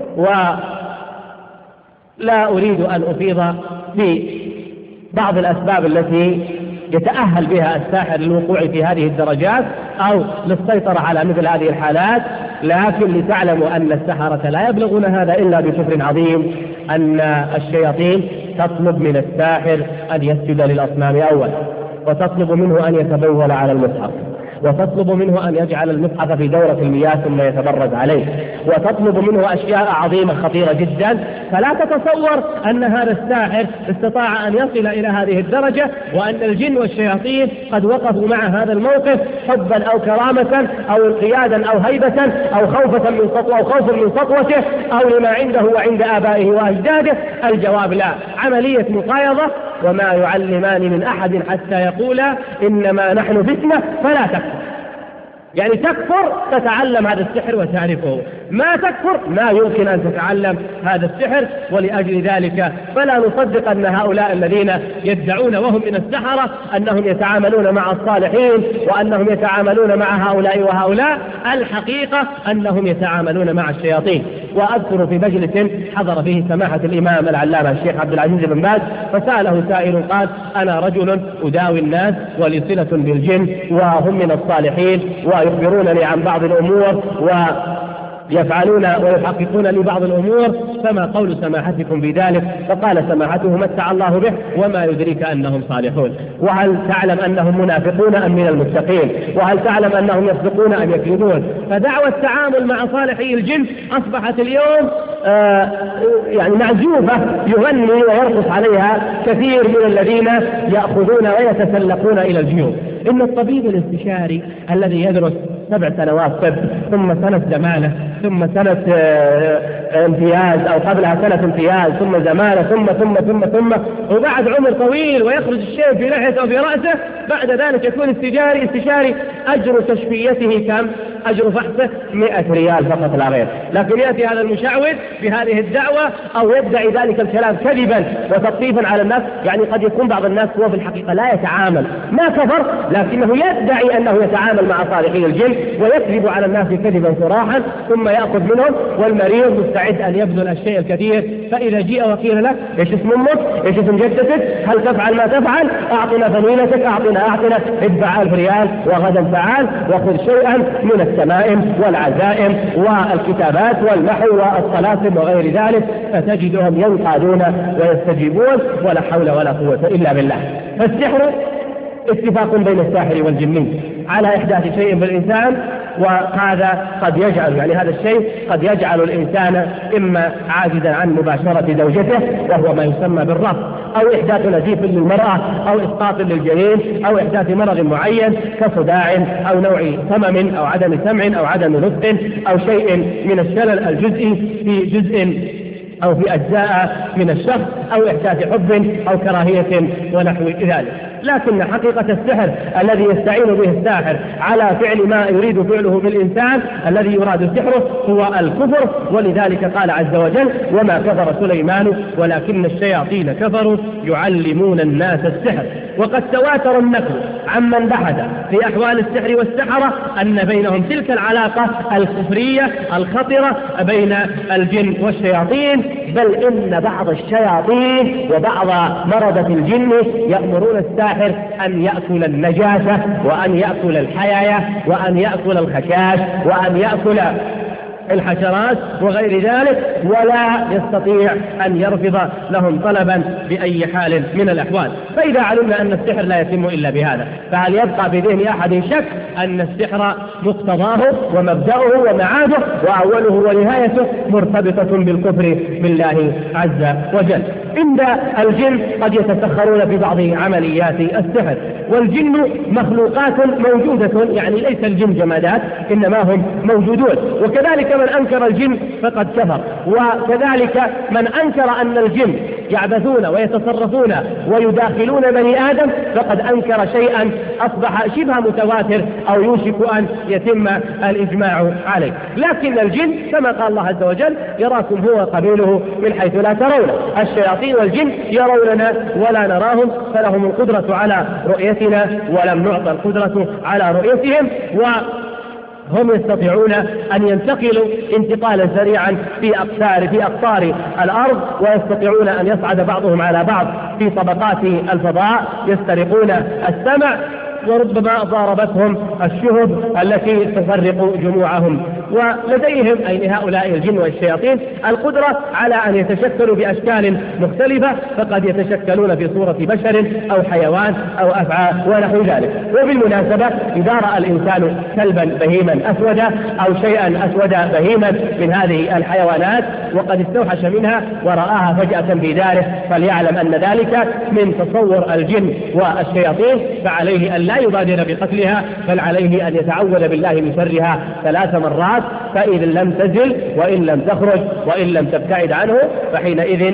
ولا أريد أن أفيض في بعض الأسباب التي يتأهل بها الساحر للوقوع في هذه الدرجات أو للسيطرة على مثل هذه الحالات، لكن لتعلموا أن السحرة لا يبلغون هذا إلا بكفر عظيم، أن الشياطين تطلب من الساحر أن يسجد للأصنام أولا، وتطلب منه أن يتبول على المصحف، وتطلب منه أن يجعل المصحف في دورة المياه ثم يتبرز عليه، وتطلب منه أشياء عظيمة خطيرة جدا. فلا تتصور أن هذا الساحر استطاع أن يصل إلى هذه الدرجة، وأن الجن والشياطين قد وقفوا مع هذا الموقف حبا أو كرامة أو انقيادا أو هيبة أو خوفا من سطوة أو خوفا من سطوته أو لما عنده وعند آبائه وأجداده. الجواب لا، عملية مقايضة. وما يعلمان من أحد حتى يقولا إنما نحن فتنة فلا تكفر. يعني تكفر تتعلم هذا السحر وتعرفه، ما تكفر ما يمكن أن تتعلم هذا السحر. ولأجل ذلك فلا نصدق أن هؤلاء الذين يدعون وهم من السحرة أنهم يتعاملون مع الصالحين وأنهم يتعاملون مع هؤلاء وهؤلاء، الحقيقة أنهم يتعاملون مع الشياطين. وأذكر في مجلس حضر فيه سماحة الإمام العلامة الشيخ عبد العزيز بن باز، فسأله سائل قال: أنا رجل أداوي الناس ولي صلة بالجن وهم من الصالحين ويخبرونني عن بعض الأمور ويفعلون ويحققون لي بعض الأمور، فما قول سماحتكم بذلك؟ فقال سماحته: متع الله به وما يدريك أنهم صالحون. وهل تعلم أنهم منافقون أم من المتقين؟ وهل تعلم أنهم يصدقون أم يكذبون؟ فدعوى التعامل مع صالحي الجن أصبحت اليوم يعني معزوفة يغني ويرقص عليها كثير من الذين يأخذون ويتسلقون إلى الجيوب. إن الطبيب الاستشاري الذي يدرس 7 سنوات طب ثم سنة زمالة ثم سنة امتياز أو قبلها سنة امتياز ثم زمالة ثم وبعد عمر طويل ويخرج الشيء في لحيته وفي رأسه، بعد ذلك يكون استشاري أجر تشفيته كم؟ أجر فحصه 100 ريال فقط لا غير. لكن يأتي هذا المشعوذ بهذه الدعوة أو يدعي ذلك الكلام كذبا وتطفيفا على الناس. يعني قد يكون بعض الناس هو في الحقيقة لا يتعامل، ما كفر، لكنه يدعي أنه يتعامل مع صالحي الجن ويكذب على الناس كذبا صراحا ثم يأخذ منهم، والمريض مستعد أن يبذل الشيء الكثير. فإذا جاء وقيل له: إيش اسم أمك؟ إيش اسم جدتك؟ هل تفعل ما تفعل؟ أعطنا فنيلتك، أعطنا ادفع 1000 ريال وغدا تعال وخذ شيئا من التمائم والعزائم والكتابات والنحو والطلاسم وغير ذلك، فتجدهم ينقادون ويستجيبون ولا حول ولا قوة إلا بالله. فالسحر اتفاق بين الساحر والجني على إحداث شيء بالإنسان، وهذا قد يجعل يعني هذا الشيء قد يجعل الإنسان إما عاجزا عن مباشرة زوجته وهو ما يسمى بالرفض، أو إحداث نزيف للمرأة، أو إسقاط للجنين، أو إحداث مرض معين كصداع أو نوع سمم أو عدم سمع أو عدم نطق أو شيء من الشلل الجزئي في جزء أو في أجزاء من الشخص، أو إحداث حب أو كراهية ونحو ذلك. لكن حقيقة السحر الذي يستعين به الساحر على فعل ما يريد فعله بالإنسان الذي يراد سحره هو الكفر. ولذلك قال عز وجل: وما كفر سليمان ولكن الشياطين كفروا يعلمون الناس السحر. وقد تواتر النقل عمن بحث في أحوال السحر والسحرة أن بينهم تلك العلاقة الكفرية الخطرة بين الجن والشياطين، بل إن بعض الشياطين وبعض مرضة الجن يأمرون الساحر أن يأكل النجاسة وأن يأكل الحياة وأن يأكل الخشاش وأن يأكل الحشرات وغير ذلك، ولا يستطيع أن يرفض لهم طلبا بأي حال من الأحوال. فإذا علمنا أن السحر لا يتم إلا بهذا، فهل يبقى بذهن أحد شك أن السحر مقتضاه ومبدأه ومعاده وأوله ونهايته مرتبطة بالكفر بالله عز وجل؟ عند الجن قد يتسخرون في بعض عمليات السحر، والجن مخلوقات موجودة، يعني ليس الجن جمادات إنما هم موجودون. وكذلك من أنكر الجن فقد كفر، وكذلك من أنكر أن الجن يعبثون ويتصرفون ويداخلون بني آدم فقد أنكر شيئا أصبح شبه متواتر أو يوشك أن يتم الإجماع عليه. لكن الجن كما قال الله عز وجل: يراكم هو قبيله من حيث لا ترون. الشياطين والجن يروننا ولا نراهم، فلهم القدرة على رؤيتنا ولم نعطى القدرة على رؤيتهم، هم يستطيعون أن ينتقلوا انتقالا سريعا في أقطار الأرض، ويستطيعون أن يصعد بعضهم على بعض في طبقات الفضاء، يسترقون السمع، وربما ضاربتهم الشهب التي تفرق جموعهم ولديهم أي لهؤلاء الجن والشياطين القدرة على أن يتشكلوا بأشكال مختلفة، فقد يتشكلون في صورة بشر أو حيوان أو أفعى ونحو ذلك. وبالمناسبة إذا رأى الإنسان كلبا بهيما أسودا أو شيئا أسودا بهيما من هذه الحيوانات وقد استوحش منها ورآها فجأة في داره، فليعلم أن ذلك من تصور الجن والشياطين، فعليه أن لا يبادر بقتلها، بل عليه أن يتعوذ بالله من شرها 3 مرات، فإذا لم تزل وإن لم تخرج وإن لم تبتعد عنه فحينئذ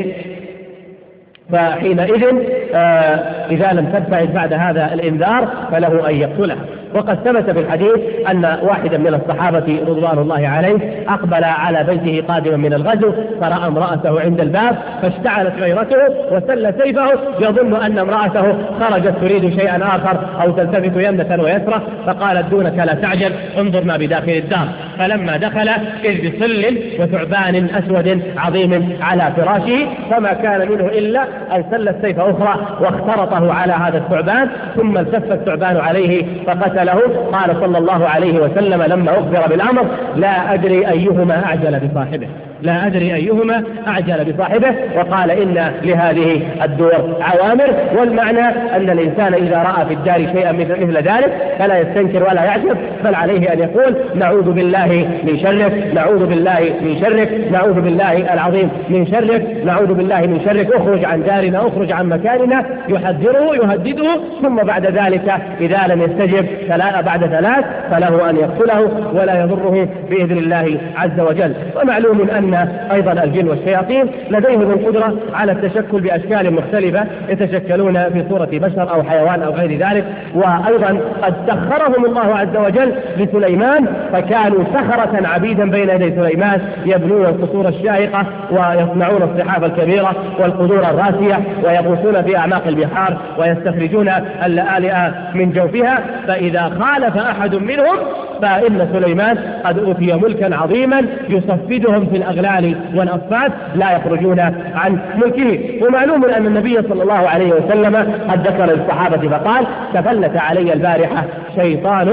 إذا لم تبتعد بعد هذا الإنذار فله أن يقتلها. وقد ثبت في الحديث أن واحدا من الصحابة رضوان الله عليه أقبل على بيته قادما من الغزو فرأى امرأته عند الباب فاشتعلت غيرته وسل سيفه يظن أن امرأته خرجت تريد شيئا آخر أو تلتفت يمنة ويسرة، فقالت دونك لا تعجل انظر ما بداخل الدار. فلما دخل إذ بصل وثعبان أسود عظيم على فراشه، فما كان منه إلا أن سل السيف أخرى واخترطه على هذا الثعبان، ثم التف الثعبان عليه فقتله. قال صلى الله عليه وسلم لما أخبر بالأمر لا أدري أيهما أعجل بصاحبه، لا أدري أيهما أعجل بصاحبه. وقال إن لهذه الدور عوامر، والمعنى أن الإنسان إذا رأى في الدار شيئا مثل ذلك فلا يستنكر ولا يعجب، بل عليه أن يقول نعوذ بالله من شرك، نعوذ بالله من شرك، نعوذ بالله العظيم من شرك، نعوذ بالله من شرك، اخرج عن دارنا، اخرج عن مكاننا، يحذره يهدده. ثم بعد ذلك إذا لم يستجب بعد 3 فله أن يقتله ولا يضره بإذن الله عز وجل. ومعلوم أن أيضا الجن والشياطين لديهم القدرة على التشكل بأشكال مختلفة، يتشكلون في صورة بشر أو حيوان أو غير ذلك. وأيضا قد سخرهم الله عز وجل لسليمان، فكانوا سخرة عبيدا بين يدي سليمان، يبنون القصور الشاهقة ويصنعون الصحاف الكبيرة والقدور الراسية ويغوصون في أعماق البحار ويستخرجون اللآلئ من جوفها. فإذا خالف أحد منهم فإن سليمان قد أوتي ملكا عظيما يصفدهم في الأغلال والأصفاد لا يخرجون عن ملكه. ومعلوم أن النبي صلى الله عليه وسلم قد ذكر للصحابة فقال تفلت علي البارحة شيطان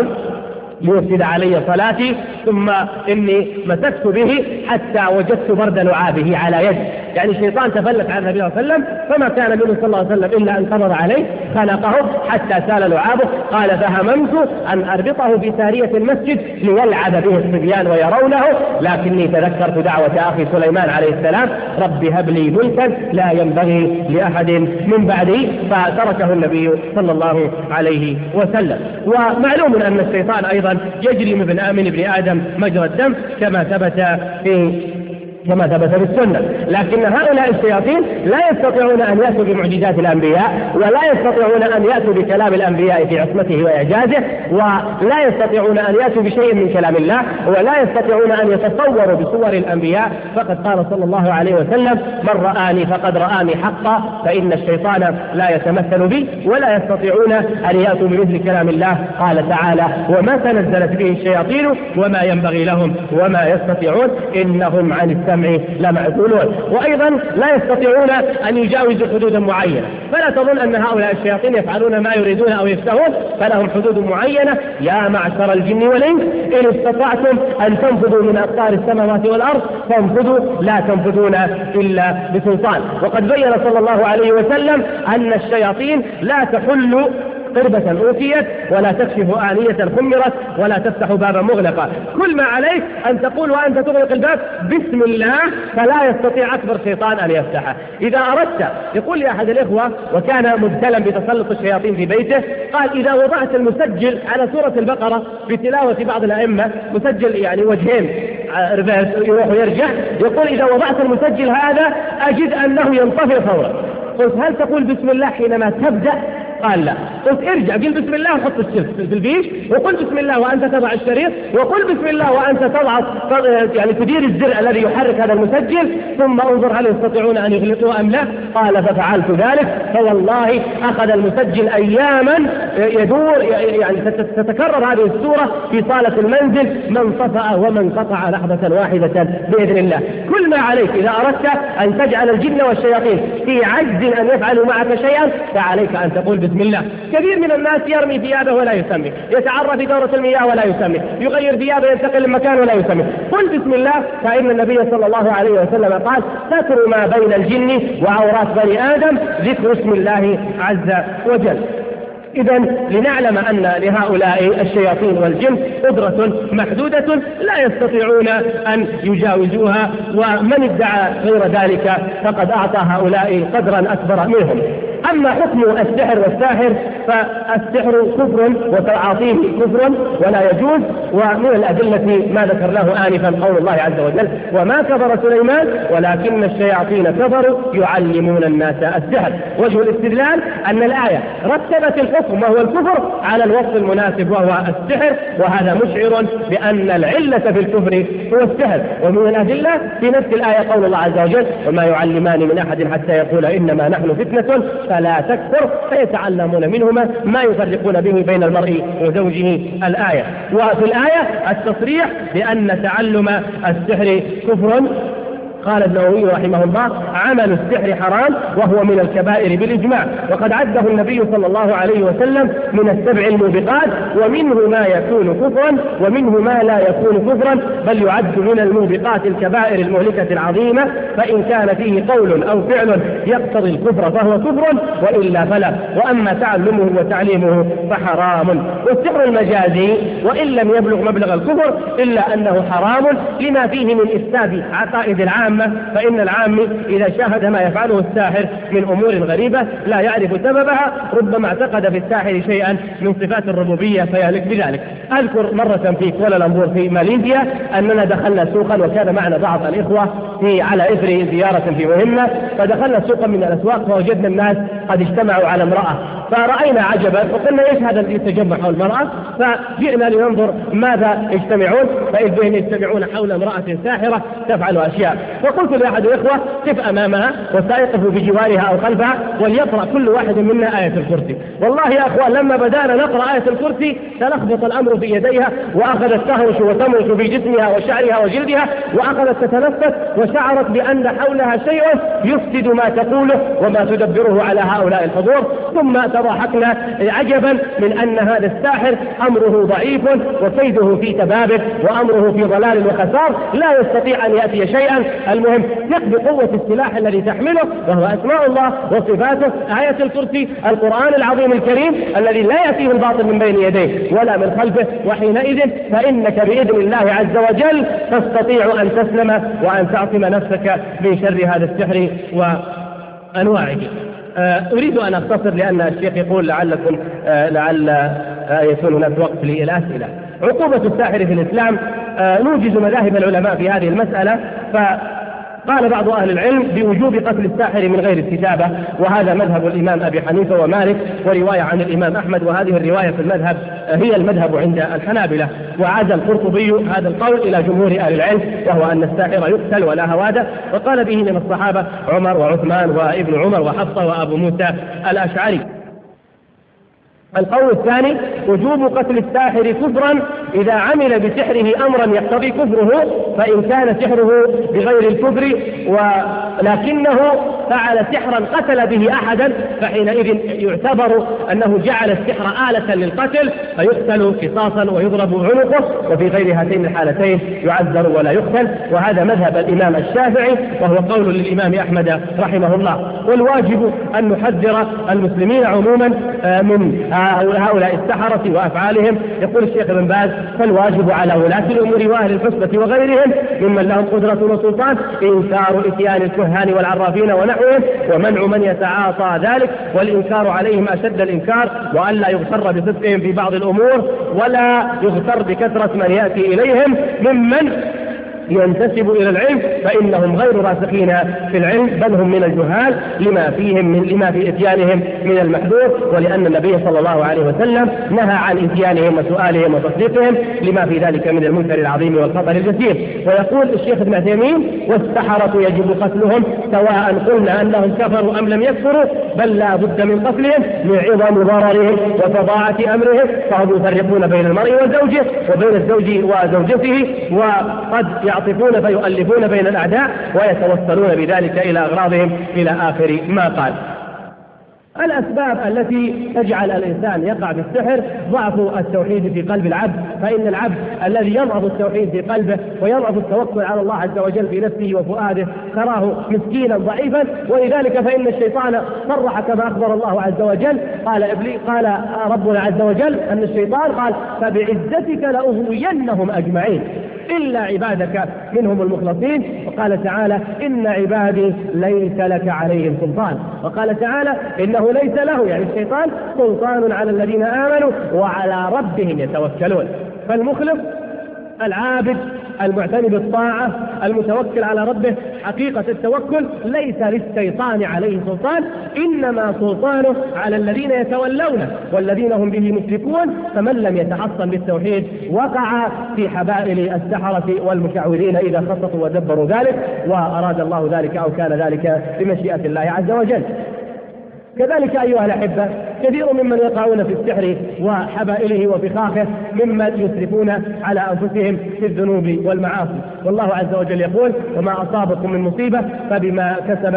ليفسد علي صلاتي ثم إني مسكت به حتى وجدت برد لعابه على يدي. يعني الشيطان تفلت على النبي صلى الله عليه وسلم فما كان منه صلى الله عليه وسلم إلا أن قبض عليه خنقه حتى سال لعابه. قال فهممت أن أربطه بسارية المسجد ليلعب به الصبيان ويرونه، لكني تذكرت دعوة أخي سليمان عليه السلام رب هب لي ملكا لا ينبغي لأحد من بعدي، فتركه النبي صلى الله عليه وسلم. ومعلوم أن الشيطان أيضا يجري من ابن آدم مجرى الدم كما ثبت في السنة، لكن هؤلاء الشياطين لا يستطيعون أن يأتوا بمعجزات الأنبياء، ولا يستطيعون أن يأتوا بكلام الأنبياء في عصمته وإعجازه، ولا يستطيعون أن يأتوا بشيء من كلام الله، ولا يستطيعون أن يتصوروا بصور الأنبياء. فقد قال صلى الله عليه وسلم من رآني فقد رآني حقا، فإن الشيطان لا يتمثل بي، ولا يستطيعون أن يأتوا بمثل كلام الله. قال تعالى وما تنزلت به الشياطين وما ينبغي لهم وما يستطيعون إنهم عن السمع لمعزولون. وأيضا لا يستطيعون أن يجاوزوا حدودا معينة، فلا تظن أن هؤلاء الشياطين يفعلون ما يريدون أو يشتهون، فلهم حدود معينة. يا معشر الجن والإنس إن استطعتم أن تنفذوا من أقطار السماوات والأرض فانفذوا لا تنفذون إلا بسلطان. وقد بين صلى الله عليه وسلم أن الشياطين لا تحل قربة أوتيت ولا تكشف آنية خمرت ولا تفتح بابا مغلقا، كل ما عليك أن تقول وأنت تغلق الباب بسم الله، فلا يستطيع أكبر شيطان أن يفتحه. إذا أردت، يقول لي أحد الإخوة وكان مبتلا بتسلط الشياطين في بيته، قال إذا وضعت المسجل على سورة البقرة بتلاوة بعض الأئمة، مسجل يعني وجهين ريفيرس يروح ويرجع، يقول إذا وضعت المسجل هذا أجد أنه ينطفئ فورا. قلت هل تقول بسم الله حينما تبدأ؟ قال لا. قلت ارجع قل بسم الله وحط الشريط في الفيش، وقل بسم الله وأنت تضع الشريط، وقل بسم الله وأنت تضع يعني تدير الزر الذي يحرك هذا المسجل، ثم انظر هل يستطيعون أن يغلقوه أم لا. قال ففعلت ذلك، فوالله أخذ المسجل أياما يدور، يعني تتكرر هذه السورة في صالة المنزل، من طفأ ومن قطع لحظة واحدة بإذن الله. كل ما عليك إذا أردت أن تجعل الجن والشياطين في عجز أن يفعلوا معك شيئا، فعليك أن تقول بسم الله. كثير من الناس يرمي ثيابه ولا يسمي، يتعرى في دورة المياه ولا يسمي، يغير ثيابه ينتقل من مكان ولا يسمي. قل بسم الله، فإن النبي صلى الله عليه وسلم قال ستر ما بين الجن وعورات بني آدم ذكر اسم الله عز وجل. إذا لنعلم أن لهؤلاء الشياطين والجن قدرة محدودة لا يستطيعون أن يجاوزوها، ومن ادعى غير ذلك فقد أعطى هؤلاء قدرا أكبر منهم. أما حكم السحر والساحر فالسحر كفر وتعاطيه كفر ولا يجوز، ومن الأدلة ما ذكرناه آنفا قول الله عز وجل وما كفر سليمان ولكن الشياطين كفروا يعلمون الناس السحر. وجه الاستدلال أن الآية رتبت الحكم وهو الكفر على الوصف المناسب وهو السحر، وهذا مشعر بأن العلة في الكفر هو السحر. ومن الأدلة في نفس الآية قول الله عز وجل وما يعلمان من أحد حتى يقول إنما نحن فتنة فلا تكفر، فيتعلمون منهما ما يفرقون به بين المرء وزوجه الآية. وفي الآية التصريح بأن تعلم السحر كفر. قال النووي رحمه الله عمل السحر حرام وهو من الكبائر بالإجماع، وقد عده النبي صلى الله عليه وسلم من السبع الموبقات، ومنه ما يكون كفرا ومنه ما لا يكون كفرا، بل يعد من الموبقات الكبائر المهلكة العظيمة، فإن كان فيه قول أو فعل يقتضي الكفر فهو كفر وإلا فلا. وأما تعلمه وتعليمه فحرام. والسحر المجازي وإن لم يبلغ مبلغ الكفر إلا أنه حرام لما فيه من إفساد عقائد العام، فإن العام إذا شاهد ما يفعله الساحر من أمور غريبة لا يعرف سببها ربما اعتقد في الساحر شيئا من صفات الربوبية فيهلك بذلك. أذكر مرة في كوالالمبور في ماليزيا أننا دخلنا سوقا، وكان معنا بعض الإخوة على إثر زيارة في مهمة، فدخلنا سوقا من الأسواق فوجدنا الناس قد اجتمعوا على امرأة، فرأينا عجبا وقلنا ايش هذا الذي يتجمع حول المرأة؟ فجئنا لننظر ماذا يجتمعون، فإذ بهم يجتمعون حول امرأة ساحرة تفعل أشياء. فقلت لأحد الإخوة قف أمامها وسيقف بجوارها أو خلفها وليقرأ كل واحد منا آية الكرسي. والله يا أخوان لما بدأنا نقرأ آية الكرسي تلخبط الأمر في يديها، وأخذت تهرش وتمرش في جسمها وشعرها وجلدها، وأخذت تتنفس وشعرت بأن حولها شيء يفسد ما تقوله وما تدبره على هؤلاء الحضور. ثم تضاحكنا عجبا من أن هذا الساحر أمره ضعيف وكيده في تبابه وأمره في ضلال وخسار، لا يستطيع أن يأتي شيئا. المهم ثق بقوة السلاح الذي تحمله وهو أسماء الله وصفاته، آية الكرسي، القرآن العظيم الكريم الذي لا يأتيه الباطل من بين يديه ولا من خلفه، وحينئذ فإنك بإذن الله عز وجل تستطيع أن تسلم وأن تعصم نفسك من شر هذا السحر وأنواعه. أريد أن أختصر لأن الشيخ يقول لعل يكون هناك وقت للأسئلة. عقوبة الساحر في الإسلام نوجز مذاهب العلماء في هذه المسألة، فقال بعض أهل العلم بوجوب قتل الساحر من غير استتابة، وهذا مذهب الإمام أبي حنيفة ومالك ورواية عن الإمام أحمد، وهذه الرواية في المذهب هي المذهب عند الحنابلة. وعاد القرطبي هذا القول إلى جمهور أهل العلم، وهو أن الساحر يقتل ولا هوادة، وقال به من الصحابة عمر وعثمان وابن عمر وحفصة وأبو موسى الأشعري. القول الثاني وجوب قتل الساحر كفرا إذا عمل بسحره أمرا يقتضي كفره، فإن كان سحره بغير الكفر ولكنه فعل سحرا قتل به أحدا فحينئذ يعتبر أنه جعل السحر آلة للقتل فيقتل قصاصا ويضرب عنقه، وفي غير هاتين الحالتين يعذر ولا يقتل. وهذا مذهب الإمام الشافعي وهو قول للإمام أحمد رحمه الله. والواجب أن نحذر المسلمين عموما من هؤلاء السحرة وأفعالهم. يقول الشيخ ابن باز فالواجب على ولاة الأمور وأهل الحسبة وغيرهم ممن لهم قدرة وسلطان إنكار إتيان الكهان والعرافين ونحوهم ومنع من يتعاطى ذلك، والإنكار عليهم أشد الإنكار، وأن لا يغتر بصدقهم في بعض الأمور ولا يغتر بكثرة من يأتي إليهم ممن ينتسب إلى العلم، فإنهم غير راسخين في العلم بل هم من الجهال لما في إتيانهم من المحذور، ولأن النبي صلى الله عليه وسلم نهى عن إتيانهم وسؤالهم وتصديقهم لما في ذلك من المنكر العظيم والخطر الجسيم. ويقول الشيخ ابن عثيمين والسحرة يجب قتلهم سواء قلنا أنهم كفروا أم لم يكفروا، بل لا بد من قتلهم لعظم ضررهم وفظاعة أمرهم، فهم يفرقون بين المرء وزوجه وبين الزوج وزوجته، وقد يعطفون فيؤلفون بين الأعداء ويتوصلون بذلك إلى أغراضهم إلى آخر ما قال. الأسباب التي تجعل الإنسان يقع في السحر ضعف التوحيد في قلب العبد، فإن العبد الذي يضعف التوحيد في قلبه ويضعف التوكل على الله عز وجل في نفسه وفؤاده تراه مسكينا ضعيفا، ولذلك فإن الشيطان صرح كما أخبر الله عز وجل، قال ربنا عز وجل أن الشيطان قال فبعزتك لأغوينهم أجمعين إلا عبادك منهم المخلصين، وقال تعالى إن عبادي ليس لك عليهم سلطان، وقال تعالى إنه ليس له يعني الشيطان سلطان على الذين آمنوا وعلى ربهم يتوكلون. فالمخلص العابد المعتني بالطاعة المتوكل على ربه حقيقة التوكل ليس للشيطان عليه سلطان، إنما سلطانه على الذين يتولونه والذين هم به مشركون، فمن لم يتحصن بالتوحيد وقع في حبائل السحرة والمشعوذين إذا خططوا ودبروا ذلك وأراد الله ذلك أو كان ذلك بمشيئة الله عز وجل. كذلك أيها الأحبة كثير ممن يقعون في السحر وحبائله وفخاخه ممن يسرفون على أنفسهم في الذنوب والمعاصي، والله عز وجل يقول وما أصابكم من مصيبة فبما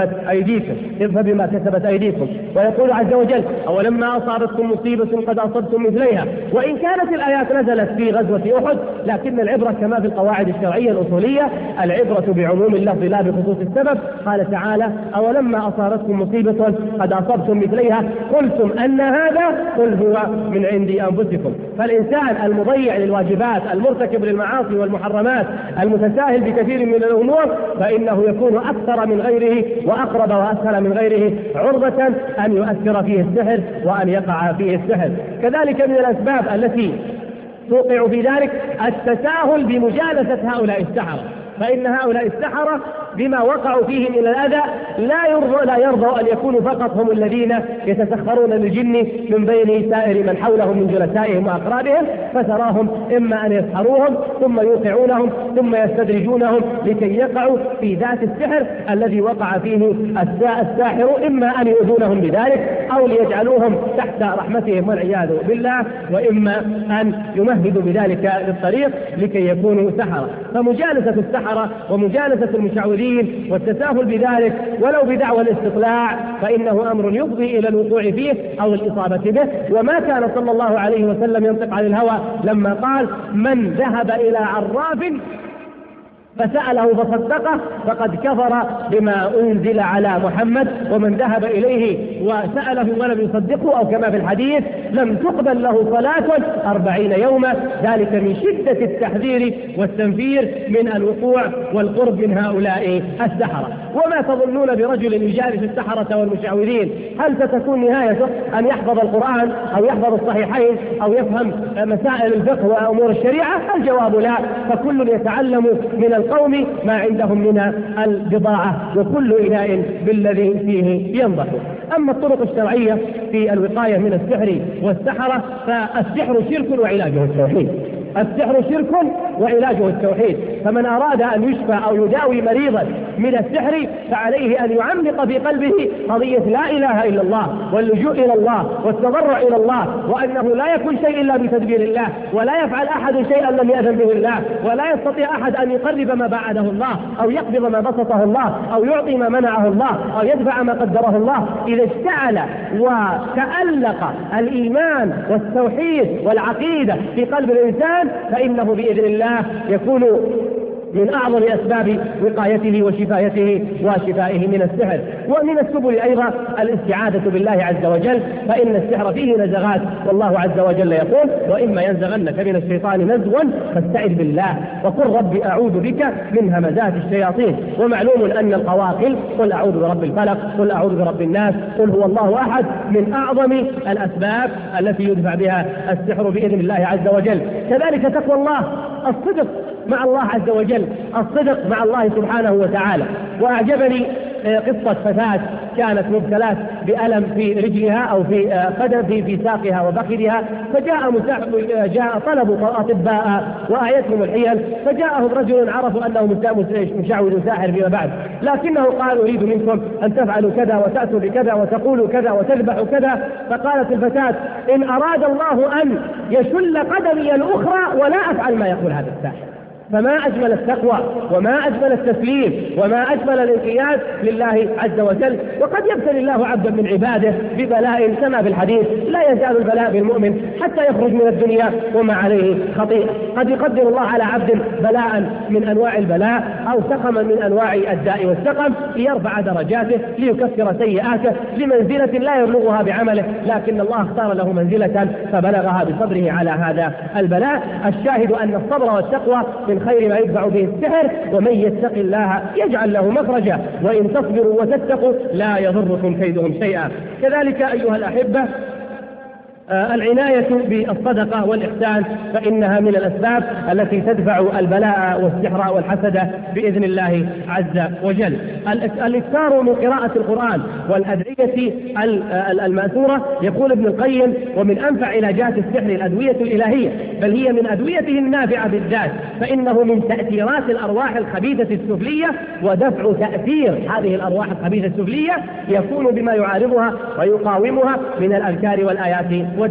كسبت أيديكم، ويقول عز وجل أولما أصابتكم مصيبة قد أصبتم مثليها، وإن كانت الآيات نزلت في غزوة أحد لكن العبرة كما في القواعد الشرعية الأصولية العبرة بعموم اللفظ لا بخصوص السبب. قال تعالى أولما أصابتكم مصيبة قد أصبتم مثليها قلتم أن هذا قل هو من عند أنفسكم. فالإنسان المضيع للواجبات المرتكب للمعاصي والمحرمات المتساهل بكثير من الأمور فإنه يكون أكثر من غيره وأقرب وأسهل من غيره عرضة أن يؤثر فيه السحر وأن يقع فيه السحر. كذلك من الأسباب التي توقع في ذلك التساهل بمجالسة هؤلاء السحرة، فإن هؤلاء السحرة بما وقعوا فيه من الأذى لا يرضوا أن يكونوا فقط هم الذين يتسخرون للجن من بين سائر من حولهم من جلسائهم وأقرانهم، فتراهم إما أن يسحروهم ثم يوقعونهم ثم يستدرجونهم لكي يقعوا في ذات السحر الذي وقع فيه الساحر، إما أن يؤذونهم بذلك أو ليجعلوهم تحت رحمتهم والعياذ بالله، وإما أن يمهدوا بذلك للطريق لكي يكونوا سحرة. فمجالسة السحرة ومجالسة المشعوذين والتساهل بذلك ولو بدعوى الاستطلاع فإنه أمر يفضي إلى الوقوع فيه أو الإصابة به. وما كان صلى الله عليه وسلم ينطق عن الهوى لما قال من ذهب إلى عراف فسأله فصدقه فقد كفر بما أنزل على محمد، ومن ذهب إليه وسأله ولم يصدقه أو كما في الحديث لم تقبل له صلاة 40 يوما، ذلك من شدة التحذير والتنفير من الوقوع والقرب من هؤلاء السحرة. وما تظنون برجل يجالس السحرة والمشعوذين هل ستكون نهايته أن يحفظ القرآن أو يحفظ الصحيحين أو يفهم مسائل الفقه وأمور الشريعة؟ الجواب لا، فكل يتعلم من القوم ما عندهم من البضاعة وكل إناء بالذي فيه ينضح. أما الطرق الشرعية في الوقاية من السحر والسحرة فالسحر شرك وعلاجه التوحيد، السحر شرك وعلاجه التوحيد، فمن أراد أن يشفى أو يداوي مريضا من السحر فعليه أن يعمق في قلبه قضية لا إله إلا الله واللجوء إلى الله والتضرع إلى الله، وأنه لا يكون شيء إلا بتدبير الله، ولا يفعل أحد شيئا لم يأذن به الله، ولا يستطيع أحد أن يقرب ما بعده الله أو يقبض ما بسطه الله أو يعطي ما منعه الله أو يدفع ما قدره الله. إذا اشتعل وتألق الإيمان والتوحيد والعقيدة في قلب الإنسان فإنه بإذن الله يكون من أعظم أسباب وقايته وشفائه من السحر. ومن السبل أيضا الاستعاذة بالله عز وجل، فإن السحر فيه نزغات، والله عز وجل يقول وإما ينزغنك من الشيطان نزغ فاستعذ بالله وقل رب أعوذ بك من همزات الشياطين. ومعلوم أن القواقل قل أعوذ برب الفلق قل أعوذ برب الناس قل هو الله أحد من أعظم الأسباب التي يدفع بها السحر بإذن الله عز وجل. كذلك تقوى الله، الصدق مع الله عز وجل، الصدق مع الله سبحانه وتعالى. وأعجبني قصة فتاة كانت مبتلاة بألم في رجلها أو في قدم في ساقها وفخذها، جاء طلبوا أطباء وأعيتهم الحيل، فجاءهم رجل عرفوا أنه مشعوذ ساحر فيما بعد، لكنه قال أريد منكم أن تفعلوا كذا وتأتوا بكذا وتقولوا كذا وتذبحوا كذا. فقالت الفتاة إن أراد الله أن يشل قدمي الأخرى ولا أفعل ما يقول هذا الساحر، فما أجمل التقوى وما أجمل التسليم وما أجمل الانقياد لله عز وجل. وقد يبتلي الله عبدا من عباده ببلاء كما في الحديث: لا يزال البلاء بالمؤمن حتى يخرج من الدنيا وما عليه خطيئة. قد يقدر الله على عبد بلاء من أنواع البلاء أو سقما من أنواع الداء والسقم ليرفع درجاته، ليكفر سيئاته، لمنزلة لا يبلغها بعمله، لكن الله اختار له منزلة فبلغها بصبره على هذا البلاء. الشاهد أن الصبر والتقوى من خير ما يدفع به السحر، ومن يتق الله يجعل له مخرجا وإن تصبروا وتتقوا لا يضركم كيدهم شيئا. كذلك أيها الأحبة العناية بالصدقة والإحسان فإنها من الأسباب التي تدفع البلاء والسحر والحسد بإذن الله عز وجل. الإكثار من قراءة القرآن والأدعية المأثورة. يقول ابن القيم: ومن أنفع علاجات السحر الأدوية الإلهية، بل هي من أدويته النافعة بالذات، فإنه من تأثيرات الأرواح الخبيثة السفلية، ودفع تأثير هذه الأرواح الخبيثة السفلية يكون بما يعارضها ويقاومها من الأذكار والآيات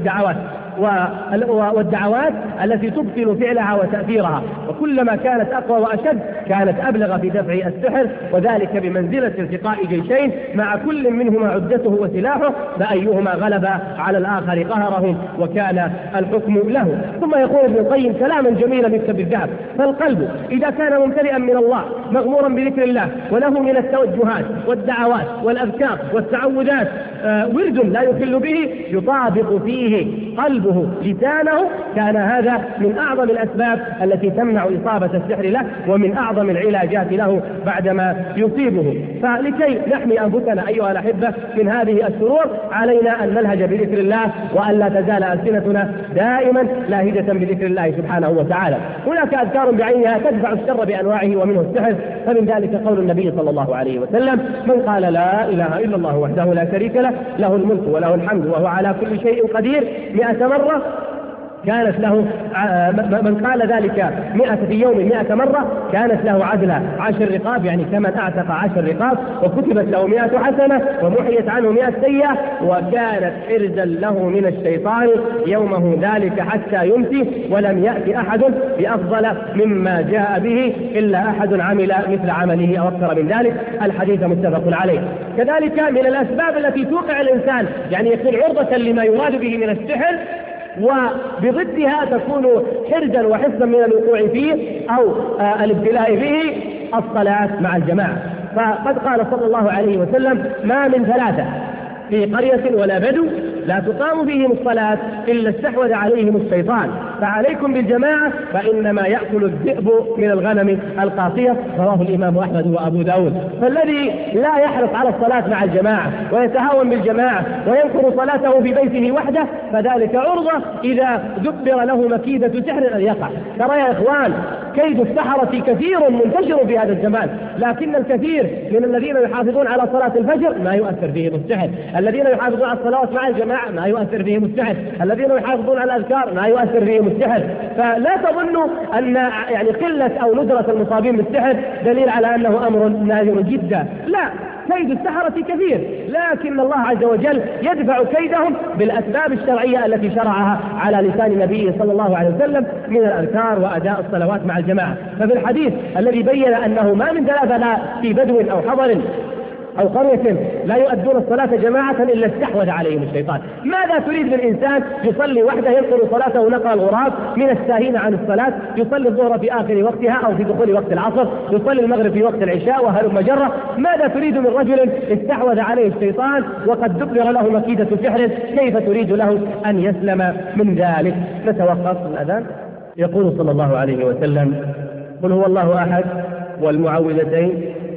والدعوات التي تبطل فعلها وتأثيرها، وكلما كانت أقوى وأشد كانت أبلغ في دفع السحر، وذلك بمنزلة التقاء جيشين مع كل منهما عدته وسلاحه، فأيهما غلب على الآخر قهره وكان الحكم له. ثم يقول ابن القيم كلاما جميلا يكتب بالذهب: فالقلب إذا كان ممتلئا من الله مغمورا بذكر الله وله من التوجهات والدعوات والأذكار والتعوذات ورد لا يخل به يطابق فيه قلبه لسانه، كان هذا من أعظم الأسباب التي تمنع إصابة السحر له ومن أعظم العلاجات له بعدما يصيبه. فلكي نحمي أنفسنا أيها الأحبة من هذه الشرور علينا أن نلهج بذكر الله، وأن لا تزال ألسنتنا دائما لاهجة بذكر الله سبحانه وتعالى. هناك أذكار بعينها تدفع الشر بأنواعه ومنه السحر، فمن ذلك قول النبي صلى الله عليه وسلم: من قال لا إله إلا الله وحده لا شريك له له الملك وله الحمد وهو على كل شيء قدير 100 مرة كانت له، من قال ذلك 100 في يوم 100 مرة كانت له عدل 10 رقاب، يعني كمن أعتق 10 رقاب، وكتبت له 100 حسنة ومحيت عنه 100 سيئة، وكانت حرزا له من الشيطان يومه ذلك حتى يمسي، ولم يأتي أحد بأفضل مما جاء به إلا أحد عمل مثل عمله أو أكثر من ذلك. الحديث متفق عليه. كذلك من الأسباب التي توقع الإنسان يعني يكون عرضة لما يراد به من السحر، وبضدها تكون حرزا وحفظا من الوقوع فيه أو الابتلاء به، الصلاة مع الجماعة. فقد قال صلى الله عليه وسلم: ما من 3 في قرية ولا بدو لا تقام فيهم الصلاة إلا استحوذ عليهم الشيطان، فعليكم بالجماعة فإنما يأكل الذئب من الغنم القاصية. رواه الإمام أحمد وأبو داود. فالذي لا يحرص على الصلاة مع الجماعة ويتهاون بالجماعة وينكر صلاته في بيته وحده، فذلك عرضة إذا دبر له مكيدة سحر أن يقع. ترى يا إخوان كيد السحرة كثير منتشر في هذا الزمان، لكن الكثير من الذين يحافظون على صلاة الفجر ما يؤثر فيهم السحر، الذين يحافظون على الصلوات مع الجماعة ما يؤثر فيهم السحر، الذين يحافظون على الأذكار ما يؤثر فيهم السحر. فلا تظنوا أن يعني قلة أو ندرة المصابين بالسحر دليل على أنه أمر نادر جدا، لا، كيد السحرة كثير، لكن الله عز وجل يدفع كيدهم بالأسباب الشرعية التي شرعها على لسان نبيه صلى الله عليه وسلم من الأذكار وأداء الصلوات مع الجماعة. ففي الحديث الذي بين أنه ما من 3 لا في بدو أو حضر أو قرية لا يؤدون الصلاة جماعة إلا استحوذ عليهم الشيطان. ماذا تريد من إنسان يصلي وحده ينقل صلاته نقل الغراب من الساهين عن الصلاة، يصلي الظهر في آخر وقتها أو في دخول وقت العصر، يصلي المغرب في وقت العشاء وهلم جرة؟ ماذا تريد من رجل استحوذ عليه الشيطان وقد دبر له مكيدة سحر؟ كيف تريد له أن يسلم من ذلك؟ نتوقف الأذان. يقول صلى الله عليه وسلم: قل هو الله أحد والمعوذتين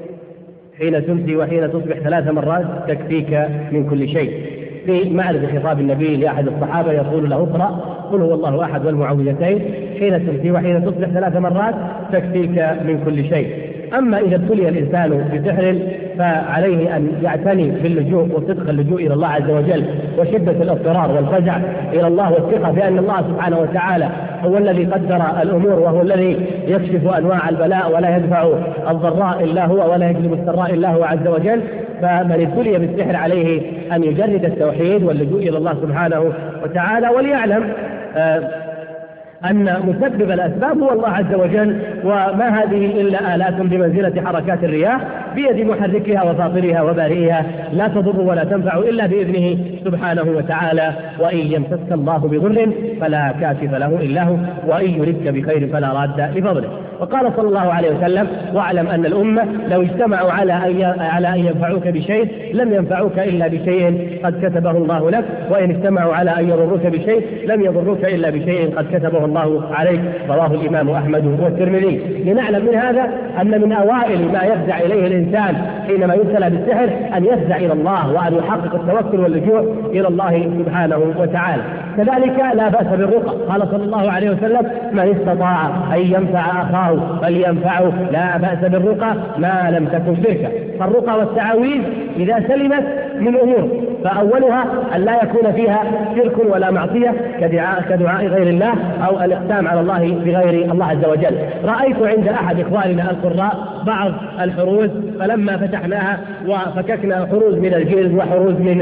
حين تمسي وحين تصبح 3 مرات تكفيك من كل شيء. في معرض خطاب النبي لأحد الصحابة يقول له: اقرأ قل هو الله أحد والمعوذتين حين تمسي وحين تصبح 3 مرات تكفيك من كل شيء. أما إذا ابتلي الإنسان بسحر فعليه أن يعتني باللجوء وصدق اللجوء إلى الله عز وجل وشدة الاضطرار والفزع إلى الله والثقة بأن الله سبحانه وتعالى هو الذي قدر الأمور وهو الذي يكشف أنواع البلاء ولا يدفع الضراء إلا هو ولا يجلب السراء إلا هو عز وجل. فمن ابتلي بالسحر عليه أن يجرد التوحيد واللجوء إلى الله سبحانه وتعالى، وليعلم أن مسبب الأسباب هو الله عز وجل، وما هذه إلا آلات بمنزلة حركات الرياح بيد محركها وفاطرها وبارئها، لا تضر ولا تنفع إلا بإذنه سبحانه وتعالى. وإن يمسسك الله بضر فلا كاشف له إلا هو، وإن يردك بخير فلا راد لفضله. وقال صلى الله عليه وسلم: واعلم أن الأمة لو اجتمعوا على أن ينفعوك بشيء لم ينفعوك إلا بشيء قد كتبه الله لك، وإن اجتمعوا على أن يضروك بشيء لم يضروك إلا بشيء قد كتبه الله عليك. رواه الإمام أحمد والترمذي. لنعلم من هذا أن من أوائل ما يفزع إليه الإنسان حينما يبتلى بالسحر أن يفزع إلى الله وأن يحقق التوكل واللجوء إلى الله سبحانه وتعالى. كذلك لا بأس بالرقى. قال صلى الله عليه وسلم: من استطاع أن ينفع أخاه فلينفعه، لا بأس بالرقى ما لم تكن شركا. فالرقى والتعاويذ إذا سلمت من أمور، فأولها أن لا يكون فيها شرك ولا معصية كدعاء غير الله أو الإقسام على الله بغير الله عز وجل. رأيت عند أحد إخواننا القراء بعض الحروز، فلما فتحناها وفككنا حروز من الجلد وحروز من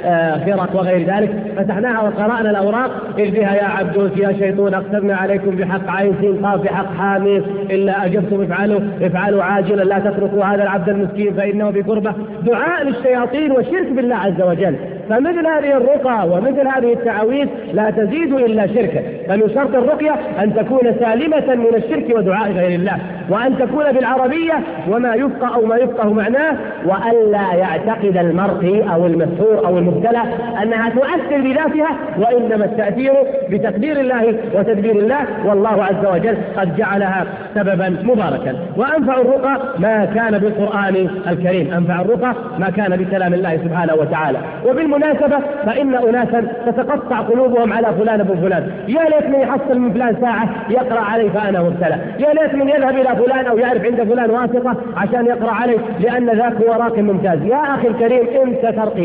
فرق وغير ذلك، فتحناها وقرأنا الأوراق: إذ بها يا عبد يا شيطون أقسمنا عليكم بحق عين سين قاف بحق حاميم إلا أجبتم افعلوا عاجلا لا تتركوا هذا العبد المسكين فإنه بقربة. دعاء للشياطين والشرك بالله عز وجل. فمثل هذه الرقى ومثل هذه التعاويذ لا تزيد إلا شركا. فمن شرط الرقية أن تكون سالمة من الشرك ودعاء غير الله، وأن تكون بالعربية وما يفقه أو ما يفقه معناه، وألا يعتقد المرقي أو المسحور أو المبتلى أنها تؤثر بذاتها، وإنما التأثير بتقدير الله وتدبير الله، والله عز وجل قد جعلها سببا مباركا. وأنفع الرقى ما كان بالقرآن الكريم، أنفع الرقى ما كان بكلام الله سبحانه وتعالى. وبالمناسبة فإن أناسا تتقطع قلوبهم على فلان ابن فلان: يا ليت من يحصل من فلان ساعة يقرأ عليه فأنا مبتلى، يا ليت من يذهب إلى فلان أو يعرف عند فلان واثقة عشان يقرأ عليه لأن ذاك هو راق ممتاز. يا أخي الكريم، أنت ترقي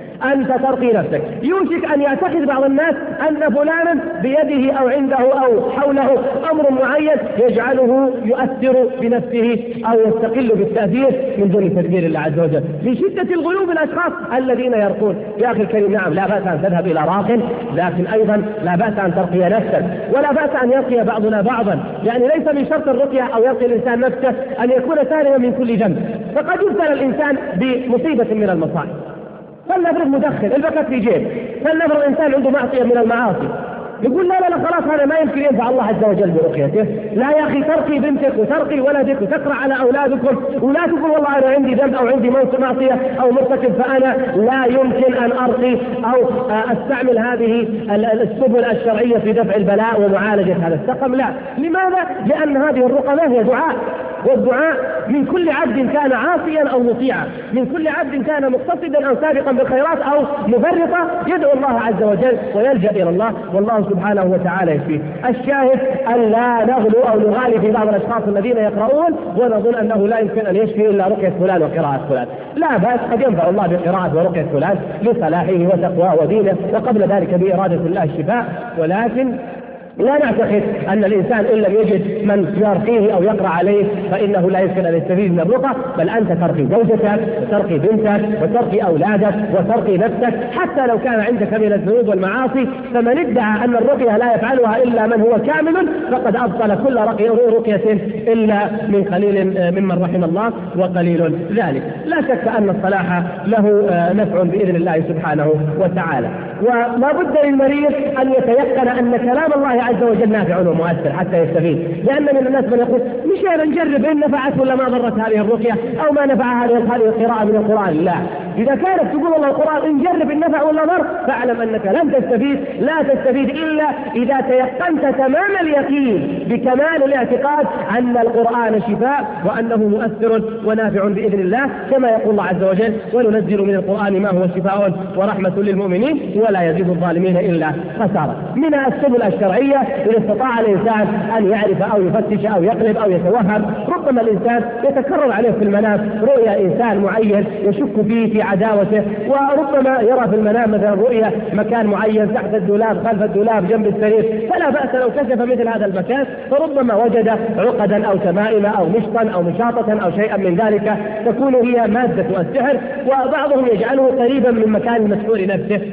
نفسك. يوشك أن يعتقد بعض الناس أن فلانا بيده أو عنده أو حوله أمر معين يجعله يؤثر بنفسه أو يستقل بالتأثير من دون تدبير الله عز وجل، لشدة الغلو الأشخاص الذين يرقون. يا أخي الكريم، نعم لا بأس أن تذهب إلى راق، لكن أيضا لا بأس أن ترقي نفسك، ولا بأس أن يرقي بعضنا بعضا. يعني ليس من شرط الرقية أو يرقي الإنسان نفسه أن يكون سالما من كل ذنب، فقد يبتلى الإنسان بمصيبة من المصائب. فلنفرض مدخن البكت في جيب، فلنفرض إنسان عنده معصية من المعاصي، يقول لا خلاص هذا ما يمكن ينفع الله عز وجل برقيته. لا يا أخي، ترقي بنتك وترقي ولدك وتقرأ على أولادكم، ولا تقول والله أنا عندي ذنب أو عندي معصية أو مرتكب فأنا لا يمكن أن أرقي أو أستعمل هذه السبل الشرعية في دفع البلاء ومعالجة هذا السقم. لا. لماذا؟ لأن هذه الرقى ما هي دعاء، والدعاء من كل عبد كان عاصيا أو مطيعا، من كل عبد كان مقتصدا أو سابقا بالخيرات أو مفرطا، يدعو الله عز وجل ويلجأ إلى الله، والله سبحانه وتعالى يشفيه. الشاهد أن لا نغلو أو نغالي في بعض الأشخاص الذين يقرؤون ونظن أنه لا يمكن أن يشفي إلا رقية فلان وقراءة فلان. لا بأس، قد ينفع الله بقراءة ورقية فلان لصلاحه وتقواه ودينه، وقبل ذلك بإرادة الله الشفاء. ولكن لا نعتقد أن الإنسان إن لم يجد من يرقيه أو يقرأ عليه فإنه لا يمكن أن يستفيد من الرقى، بل أنت ترقي زوجتك وترقي بنتك وترقي أولادك وترقي نفسك، حتى لو كان عندك من الذنوب والمعاصي. فمن ادعى أن الرقية لا يفعلها إلا من هو كامل فقد أبطل كل رقية إلا من قليل ممن رحم الله، وقليل ذلك. لا شك أن الصلاح له نفع بإذن الله سبحانه وتعالى. ولا بد للمريض أن يتيقن أن كلام الله عز وجل نافع ومؤثر حتى يستفيد، لأن من الناس من يقول مش نجرب إن نفعت ولا ما ضرت هذه الرقية أو ما نفع هذه القراءة من القرآن. لا، إذا كانت تقول الله القرآن إن جرب إن نفع ولا ضر، فاعلم أنك لن تستفيد، لا تستفيد إلا إذا تيقنت تمام اليقين بكمال الاعتقاد أن القرآن شفاء وأنه مؤثر ونافع بإذن الله، كما يقول الله عز وجل: وننزل من القرآن ما هو شفاء ورحمة للمؤمنين ولا يزيد الظالمين إلا خسارة. من السبل الشرعية إذا استطاع الإنسان أن يعرف أو يفتش أو يقلب أو يتوهم. ربما الإنسان يتكرر عليه في المنام رؤيا إنسان معين يشك فيه في عداوته، وربما يرى في المنام مثلا رؤيا مكان معين تحت الدولاب، خلف الدولاب، جنب السرير، فلا بأس لو كشف مثل هذا المكان، فربما وجد عقدا أو تمائم أو مشطا أو مشاطة أو شيئا من ذلك تكون هي مادة السحر. وبعضهم يجعله قريبا من مكان المسحور نفسه، بعضهم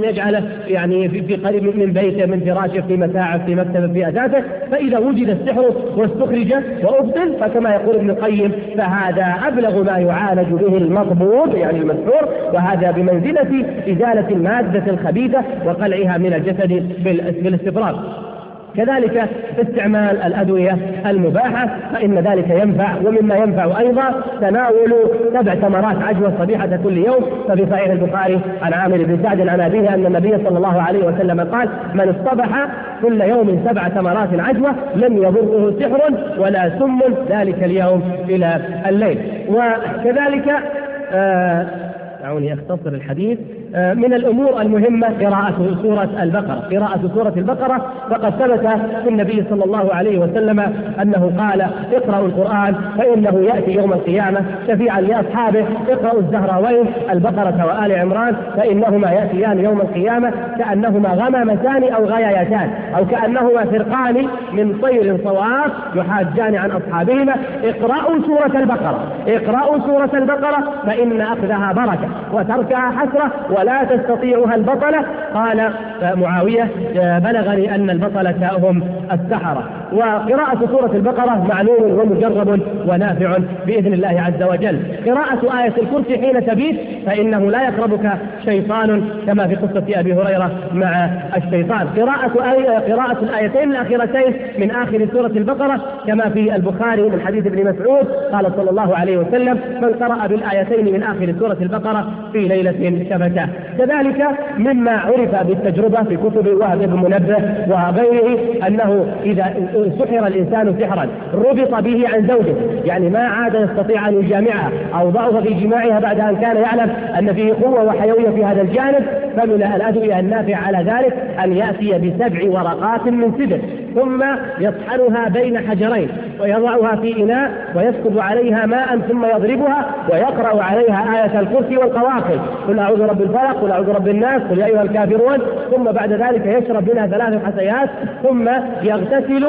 يجعله يعني في قريب من بيته، من فراشه، في متاعب، في مكتبه، في أثاثه. فإذا وجد السحر واستخرج وأبطل فكما يقول ابن القيم فهذا أبلغ ما يعالج به المضبوط يعني المسحور، وهذا بمنزلة إزالة المادة الخبيثة وقلعها من الجسد بالاستفراغ. كذلك استعمال الأدوية المباحة فإن ذلك ينفع. ومما ينفع أيضا تناول 7 تمرات عجوة صبيحة كل يوم. ففي صحيح البخاري عن عامر بن سعد عن أبيه أن النبي صلى الله عليه وسلم قال: من اصطبح كل يوم 7 تمرات عجوة لم يضره سحر ولا سم ذلك اليوم إلى الليل. وكذلك دعوني أختصر الحديث. من الأمور المهمة قراءة سورة البقرة. قراءة سورة البقرة فقد ثبت في النبي صلى الله عليه وسلم أنه قال: اقرأوا القرآن فإنه يأتي يوم القيامة شفيعا لأصحابه. اقرأوا الزهراوين البقرة وآل عمران فإنهما يأتيان يوم القيامة كأنهما غمامتان أو غيايتان أو كأنهما فرقان من طير صواف يحاجان عن أصحابهما. اقرأوا سورة البقرة، اقرأوا سورة البقرة فإن أخذها بركة وتركها حسرة ولا تستطيعها البطلة. قال معاوية: بلغني أن البطلة هم السحرة. وقراءة سورة البقرة معلوم ومجرب ونافع بإذن الله عز وجل. قراءة آية الكرسي حين تبيت فإنه لا يقربك شيطان كما في قصة أبي هريرة مع الشيطان. قراءة الآيتين الأخيرتين من آخر سورة البقرة كما في البخاري من حديث ابن مسعود قال صلى الله عليه وسلم: من قرأ بالآيتين من آخر سورة البقرة في ليلة شبته. كذلك مما عرف بالتجربة في كتب وهب بن منبه وغيره أنه إذا سحر الإنسان سحرا ربط به عن زوجه، يعني ما عاد يستطيع أن يجامعها أو ضعف في جماعها بعد أن كان يعلم أن فيه قوة وحيوية في هذا الجانب، فمن الأدوية النافعة على ذلك أن يأتي ب7 ورقات من سدر ثم يطحنها بين حجرين ويضعها في إناء ويسكب عليها ماء ثم يضربها ويقرأ عليها آية الكرسي والقوافل: قل أعوذ برب الفلق، قل أعوذ برب الناس، قل يا أيها الكافرون. ثم بعد ذلك يشرب منها 3 حسيات ثم يغتسل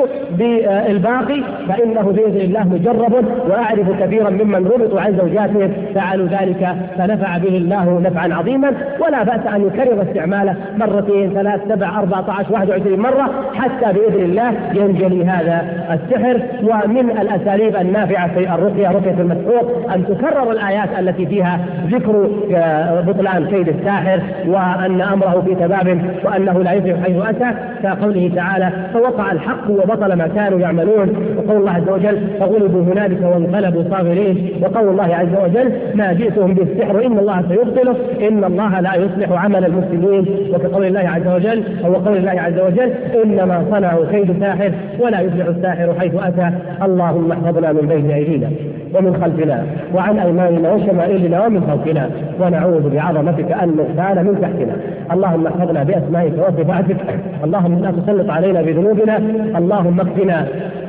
بالباقي فإنه بإذن الله مجرب. وأعرف كثيرا ممن ربطوا عن زوجاتهم فعلوا ذلك فنفع به الله نفعا عظيما. ولا بأس أن يكرر استعماله 2 3 7 14 21 مرة حتى بإذن الله ينجلي هذا السحر. ومن الأساليب النافعة في الرقية رقية المسحور أن تكرر الآيات التي فيها ذكر بطلان كيد الساحر وأن أمره في تباب وأنه لا يفلح حيث أتى، كقوله تعالى: فوقع الحق وبطل ما كانوا يعملون. وقول الله عز وجل: فغلبوا هنالك وانقلبوا صاغرين. وقول الله عز وجل: ما جئتهم بالسحر إن الله سيبطله إن الله لا يصلح عمل المفسدين. وكقول الله عز وجل أو قول الله عز وجل: إنما صنعوا كيد ساحر ولا يفلح الساحر حيث أتى. اللهم احفظنا من بين أيدينا ومن خلفنا وعن أيماننا وشمائلنا ومن فوقنا، ونعوذ بعظمتك أن نغتال من تحتنا. اللهم احفظنا بأسمائك وصفاتك. اللهم لا تسلط علينا بذنوبنا. اللهم اكفنا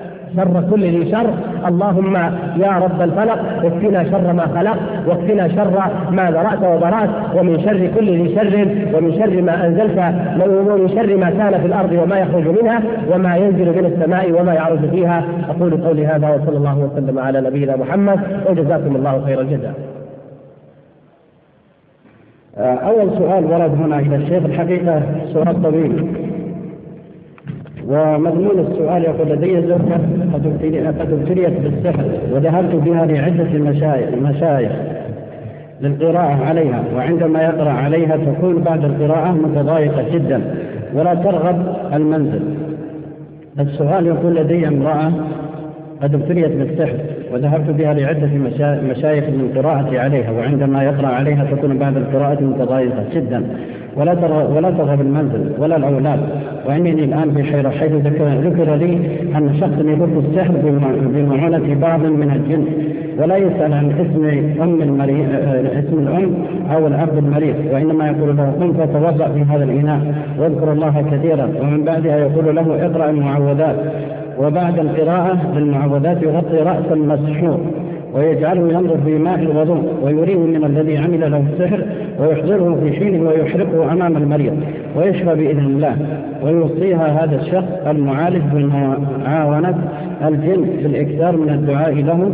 شر كل ذي شر. اللهم يا رب الفلق اكفنا شر ما خلق واكفنا شر ما ذرأت وبرأت ومن شر كل ذي شر ومن شر ما أنزلت ومن شر ما كان في الأرض وما يخرج منها وما ينزل من السماء وما يعرج فيها. أقول قولي هذا وصلى الله وسلم على نبينا محمد وجزاكم الله خير الجزاء. أول سؤال ورد هنا إلى الشيخ، الحقيقة سؤال طويل ومضمون السؤال يقول: لدي زوجة قد ابتليت بالسحر وذهبت بها لعدة مشايخ للقراءة عليها، وعندما يقرأ عليها تكون بعد القراءة متضايقة جدا ولا ترغب المنزل. السؤال يقول: لدي امرأة قد ابتليت بالسحر وذهبت بها لعدة مشايخ للقراءة عليها، وعندما يقرأ عليها تكون بعد القراءة متضايقة جدا ولا ترغب المنزل ولا الأولاد، وإنني الآن في حيرة حيث ذكر لي أن شخص يضرب السحر بمعونة بعض من الجن ولا يسأل عن اسم الأم أو الأب المريض، وإنما يقول له: قم فتوضأ في هذا الإناء واذكر الله كثيرا، ومن بعدها يقول له: اقرأ المعوذات، وبعد القراءة للمعوذات يغطي رأس المسحور ويجعله ينظر في ماء الوضوء ويريه من الذي عمل له السحر ويحضره في حينه ويحرقه أمام المريض ويشفى بإذن الله، ويوصيها هذا الشخص المعالج بمعاونة الجن بالإكثار من الدعاء له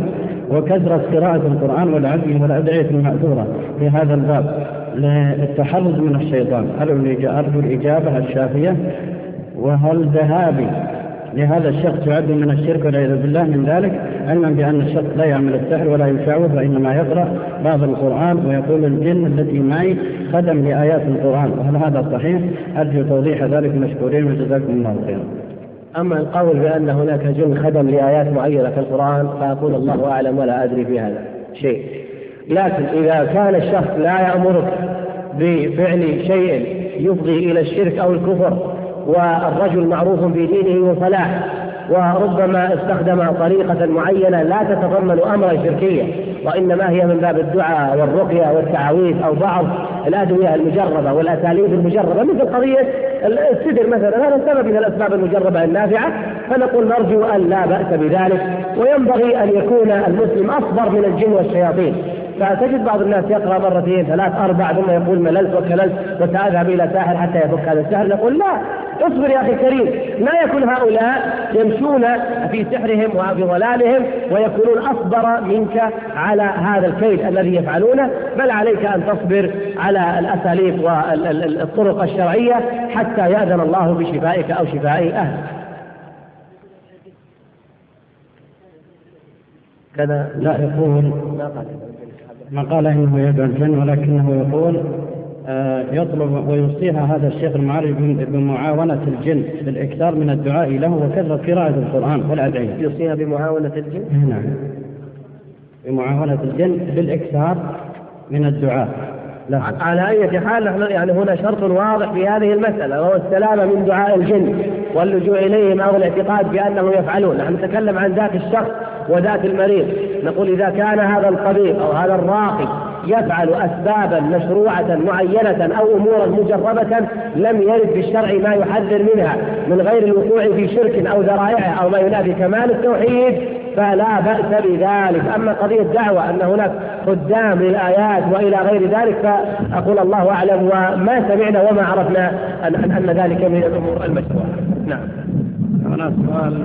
وكثرة قراءة القرآن والأدعية المأثورة في هذا الباب للتحرز من الشيطان. أرجو الإجابة الشافية. وهل ذهابي لهذا الشخص يعد من الشرك والعياذ بالله من ذلك، علما بأن الشخص لا يعمل السحر ولا يشعوذ وإنما يقرأ بعض القرآن ويقول الجن التي معي خدم لآيات القرآن، وهل هذا صحيح؟ أرجو توضيح ذلك مشكورين وجزاكم الله خيرا. أما القول بأن هناك جن خدم لآيات معينة في القرآن فأقول الله أعلم ولا أدري في هذا شيء، لكن إذا كان الشخص لا يأمرك بفعل شيء يفضي إلى الشرك أو الكفر والرجل معروف في دينه وصلاح وربما استخدم طريقة معينة لا تتضمن أمرا شركيا وإنما هي من باب الدعاء والرقية والتعاويذ أو بعض الأدوية المجربة والأساليب المجربة مثل قضية السدر مثلا، هذا سبب من الأسباب المجربة النافعة، فنقول نرجو أن لا بأس بذلك. وينبغي أن يكون المسلم أصبر من الجن والشياطين، فتجد بعض الناس يقرأ مرتين 3 4 ثم يقول مللت وكللت وسأذهب إلى ساحر حتى يفك هذا السحر. نقول لا، اصبر يا أخي الكريم، لا يكون هؤلاء يمشون في سحرهم وفي ضلالهم ويكونون أصبر منك على هذا الكيد الذي يفعلونه، بل عليك أن تصبر على الأساليب والطرق الشرعية حتى يأذن الله بشفائك أو شفاء أهل. كذا لا يقول ما قال إنه يدعو الجن، ولكنه يقول يطلب ويوصيها هذا الشيخ المعرج بمعاونة الجن بالإكثار من الدعاء له وكثرة قراءة القرآن والأدعية. يوصيها بمعاونة الجن؟ نعم، بمعاونة الجن بالإكثار من الدعاء له. على أي حال نحن يعني هنا شرط واضح في هذه المسألة وهو السلامة من دعاء الجن واللجوء إليهم أو الاعتقاد بأنهم يفعلون. نحن نتكلم عن ذات الشخص وذات المريض، نقول إذا كان هذا الطبيب أو هذا الراقي يفعل أسبابا مشروعة معينة أو أمورا مجربة لم يرد في الشرع ما يحذر منها من غير الوقوع في شرك أو ذرائع أو ما ينافي كمال التوحيد فلا بأس بذلك. أما قضية دعوة أن هناك خدام للآيات وإلى غير ذلك فأقول الله أعلم، وما سمعنا وما عرفنا أن ذلك من الأمور المشروعة. نعم. هنا سؤال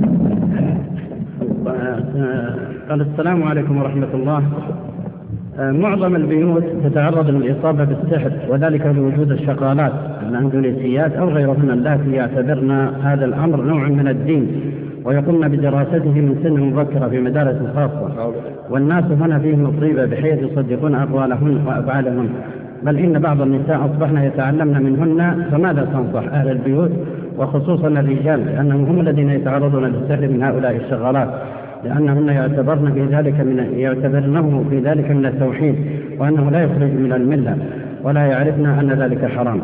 قال: السلام عليكم ورحمة الله. معظم البيوت تتعرض للإصابة بالسحر وذلك لوجود الشغالات الأندونيسيات أو غيرهن اللاتي يعتبرن هذا الأمر نوع من الدين ويقومن بدراسته من سن مبكرة في مدارس خاصة، والناس هنا فيهم مصيبة بحيث يصدقون أقوالهن وأفعالهن، بل إن بعض النساء أصبحن يتعلمن منهن. فماذا تنصح أهل البيوت وخصوصا الرجال لأنهم هم الذين يتعرضون للسحر من هؤلاء الشغالات، لأنهن يعتبرنه في ذلك من التوحيد وأنه لا يخرج من الملة ولا يعرفن أن ذلك حرام؟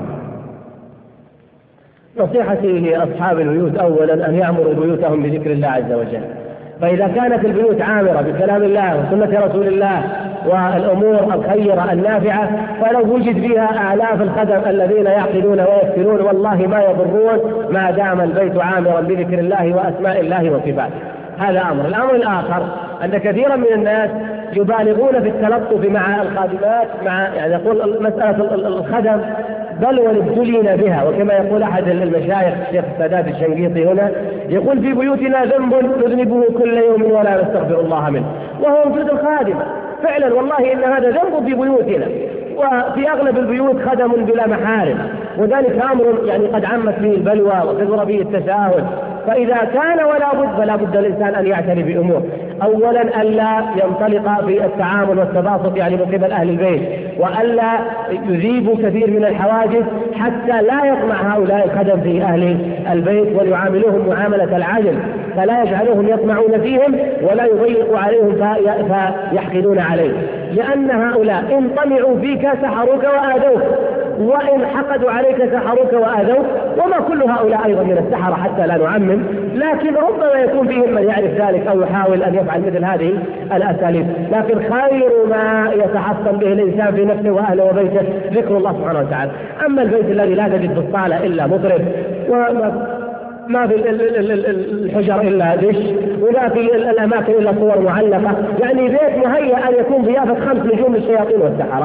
نصيحتي لأصحاب البيوت أولا أن يعمروا بيوتهم بذكر الله عز وجل، فإذا كانت البيوت عامرة بكلام الله وسنة رسول الله والأمور الخيرة النافعة فلو وجد فيها آلاف الخدم الذين يعقدون ويفتنون والله ما يضرون ما دام البيت عامرا بذكر الله وأسماء الله وصفاته. هذا أمر. الأمر الآخر أن كثيرا من الناس يبالغون في التلطف مع الخادمات، مع يعني يقول مسألة الخدم بل ولابتلينا بها، وكما يقول أحد المشايخ الشيخ السادات الشنقيطي هنا يقول: في بيوتنا ذنب نذنبه كل يوم ولا نستغفر الله منه، وهو وجود الخادمة. فعلا والله إن هذا ذنب في بيوتنا، وفي أغلب البيوت خدم بلا محارم، وذلك أمر يعني قد عمت به البلوى وكثر به التساهل. فإذا كان ولا بد فلا بد الإنسان أن يعتني بأمور. أولا ألا ينطلق في التعامل والتباسط يعني من قبل أهل البيت، وألا يذيب كثير من الحواجز حتى لا يطمع هؤلاء الخدم في أهل البيت ويعاملوهم معاملة العدل، فلا يجعلوهم يطمعون فيهم ولا يضيق عليهم فيحقدون عليه، لأن هؤلاء إن طمعوا فيك سحروك وآذوك، وإن حقدوا عليك سحروك وآذوك. وما كل هؤلاء أيضا من السحرة حتى لا نعمم، لكن ربما يكون فيهم من يعرف ذلك أو يحاول أن يفعل مثل هذه الأساليب. لكن خير ما يتحصن به الإنسان في نفسه وأهله وبيته ذكر الله سبحانه وتعالى. أما البيت الذي لا تجد في الصالة إلا مطرب، وما في الحجر إلا دش، ولا في الأماكن إلا صور معلقة، يعني بيت مهيأ أن يكون ضيافة 5 نجوم للشياطين والسحرة،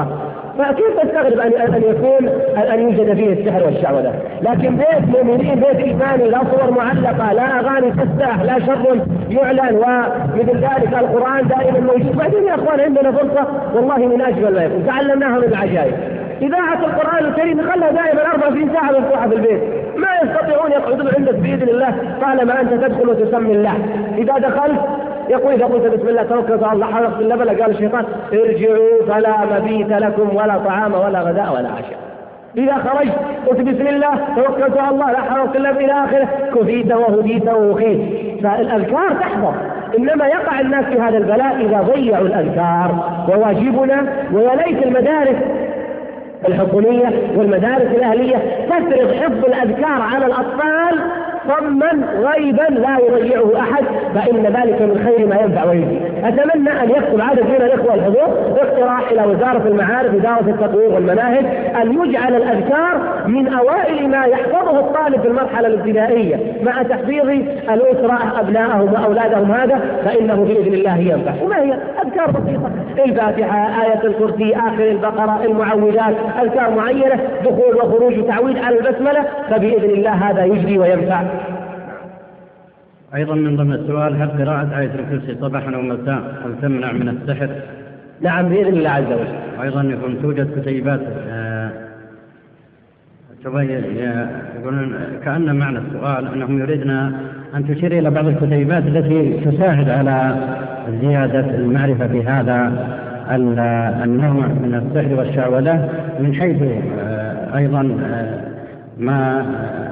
فكيف تستغرب أن يكون أن يوجد فيه السحر والشعوذة؟ لكن بيت مؤمنين، بيت إيماني، لا صور معلقة، لا أغاني تفتح، لا شر يعلن، ومثل ذلك القرآن دائما موجود. بعدين يا أخوان عندنا فرصة والله من أجمل ما يكون، تعلمناها من العجائب. إذاعة القرآن الكريم خلها دائما 24 ساعة مفتوحة في البيت، ما يستطيعون يقعدون عندك بإذن الله طالما أنت تدخل وتسمي الله. إذا دخلت يقول إذا قلت بسم الله توكلت على الله حرقت اللبن، قال الشيطان ارجعوا فلا مبيت لكم ولا طعام ولا غداء ولا عشاء. إذا خرجت قلت بسم الله توكلت على الله لا حرقت اللبن إلى آخره، كفيت وهديت ووقيت. فالأذكار تحفظ، إنما يقع الناس في هذا البلاء إذا ضيعوا الأذكار. وواجبنا ويا ليت المدارس الحكومية والمدارس الأهلية تفرض حفظ الأذكار على الأطفال صما غيبا لا يضيعه أحد، فإن ذلك من خير ما ينفع ويجزي. أتمنى أن يكتب عدد من الإخوة الحضور اقتراح إلى وزارة المعارف إدارة التطوير والمناهج أن يجعل الأذكار من أوائل ما يحفظه الطالب في المرحلة الابتدائية مع تحفيظ الأسرة أبنائهم وأولادهم، هذا فإنه بإذن الله ينفع. وما هي أذكار بسيطة، الفاتحة، آية الكرسي، آخر البقرة، المعوذات، أذكار معينة، دخول وخروج وتعويد على البسملة، فبإذن الله هذا يجري وينفع. أيضا من ضمن السؤال، هل قراءة آية الكرسي صباحا أو مساء هل تمنع من السحر؟ نعم بإذن الله عز وجل. أيضا يكون توجد كتيبات يقولون كأن معنى السؤال أنهم يريدنا أن تشير إلى بعض الكتيبات التي تساعد على زيادة المعرفة في هذا النوع من السحر والشعوذة، من حيث أيضا ما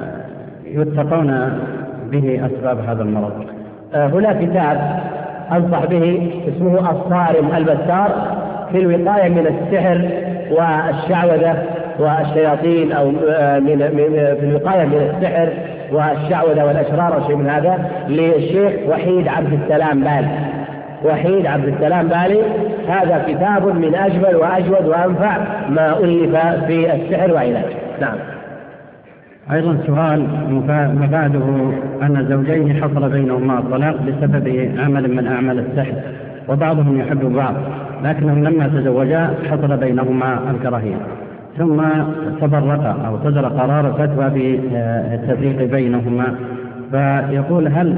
يتقون به أسباب هذا المرض. هنا كتاب أنصح به اسمه الصارم البتار في الوقاية من السحر والشعوذة والشياطين، أو في الوقاية من السحر والشعوذة والأشرار أو شيء من هذا، للشيخ وحيد عبد السلام بالي. وحيد عبد السلام بالي هذا كتاب من أجمل وأجود وأنفع ما ألف في السحر وعلاجه. نعم. أيضا سؤال مفاده أن زوجين حصل بينهما الطلاق بسبب عمل من أعمال السحر، وبعضهم يحب بعض، لكنهم لما تزوجا حصل بينهما الكراهية، ثم تفرقا أو صدر قرار فتوى بالتفريق بينهما. فيقول هل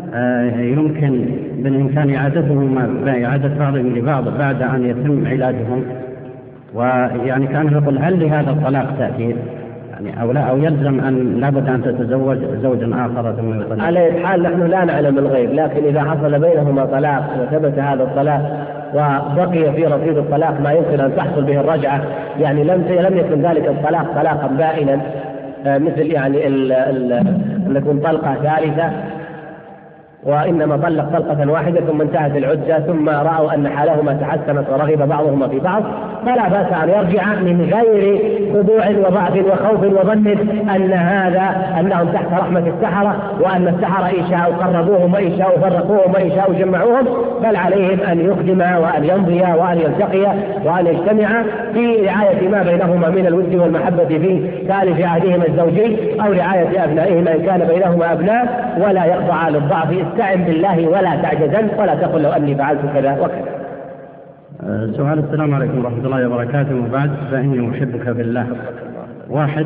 يمكن بالإمكان إعادة بعضهم لبعض بعد أن يتم علاجهم؟ ويعني كان يقول هل لهذا الطلاق تأثير يعني أو لا، أو يلزم أن لابد أن تتزوج زوجا آخر ثم يطلق؟ على أي حال نحن لا نعلم الغيب، لكن إذا حصل بينهما طلاق وثبت هذا الطلاق وبقي في رصيد الطلاق ما يمكن أن تحصل به الرجعة، يعني لم يكن ذلك الطلاق طلاقا بائنا مثل يعني أن يكون طلقة ثالثة، وإنما طلق طلقة واحدة ثم انتهت العدة، ثم رأوا أن حالهما تحسنت ورغب بعضهما في بعض، فلا بأس أن يرجع من غير خضوع وضعف وخوف وظن أنهم تحت رحمة السحرة، وأن السحرة إن شاءوا قربوهم وإن شاءوا فرقوهم وإن شاءوا جمعوهم، بل عليهم أن يقدما وأن يمضيا وأن يلتقيا وأن يجتمعا في رعاية ما بينهما من الود والمحبة في ثالث عهدهما الزوجي، أو رعاية أبنائهما إن كان بينهما أبناء، ولا يخضع للضعف. استعن بالله ولا تعجزن، ولا تقل لو أني فعلت كذا وكذا. سؤال: السلام عليكم ورحمة الله وبركاته، وبعد، فإني أحبك بالله. واحد: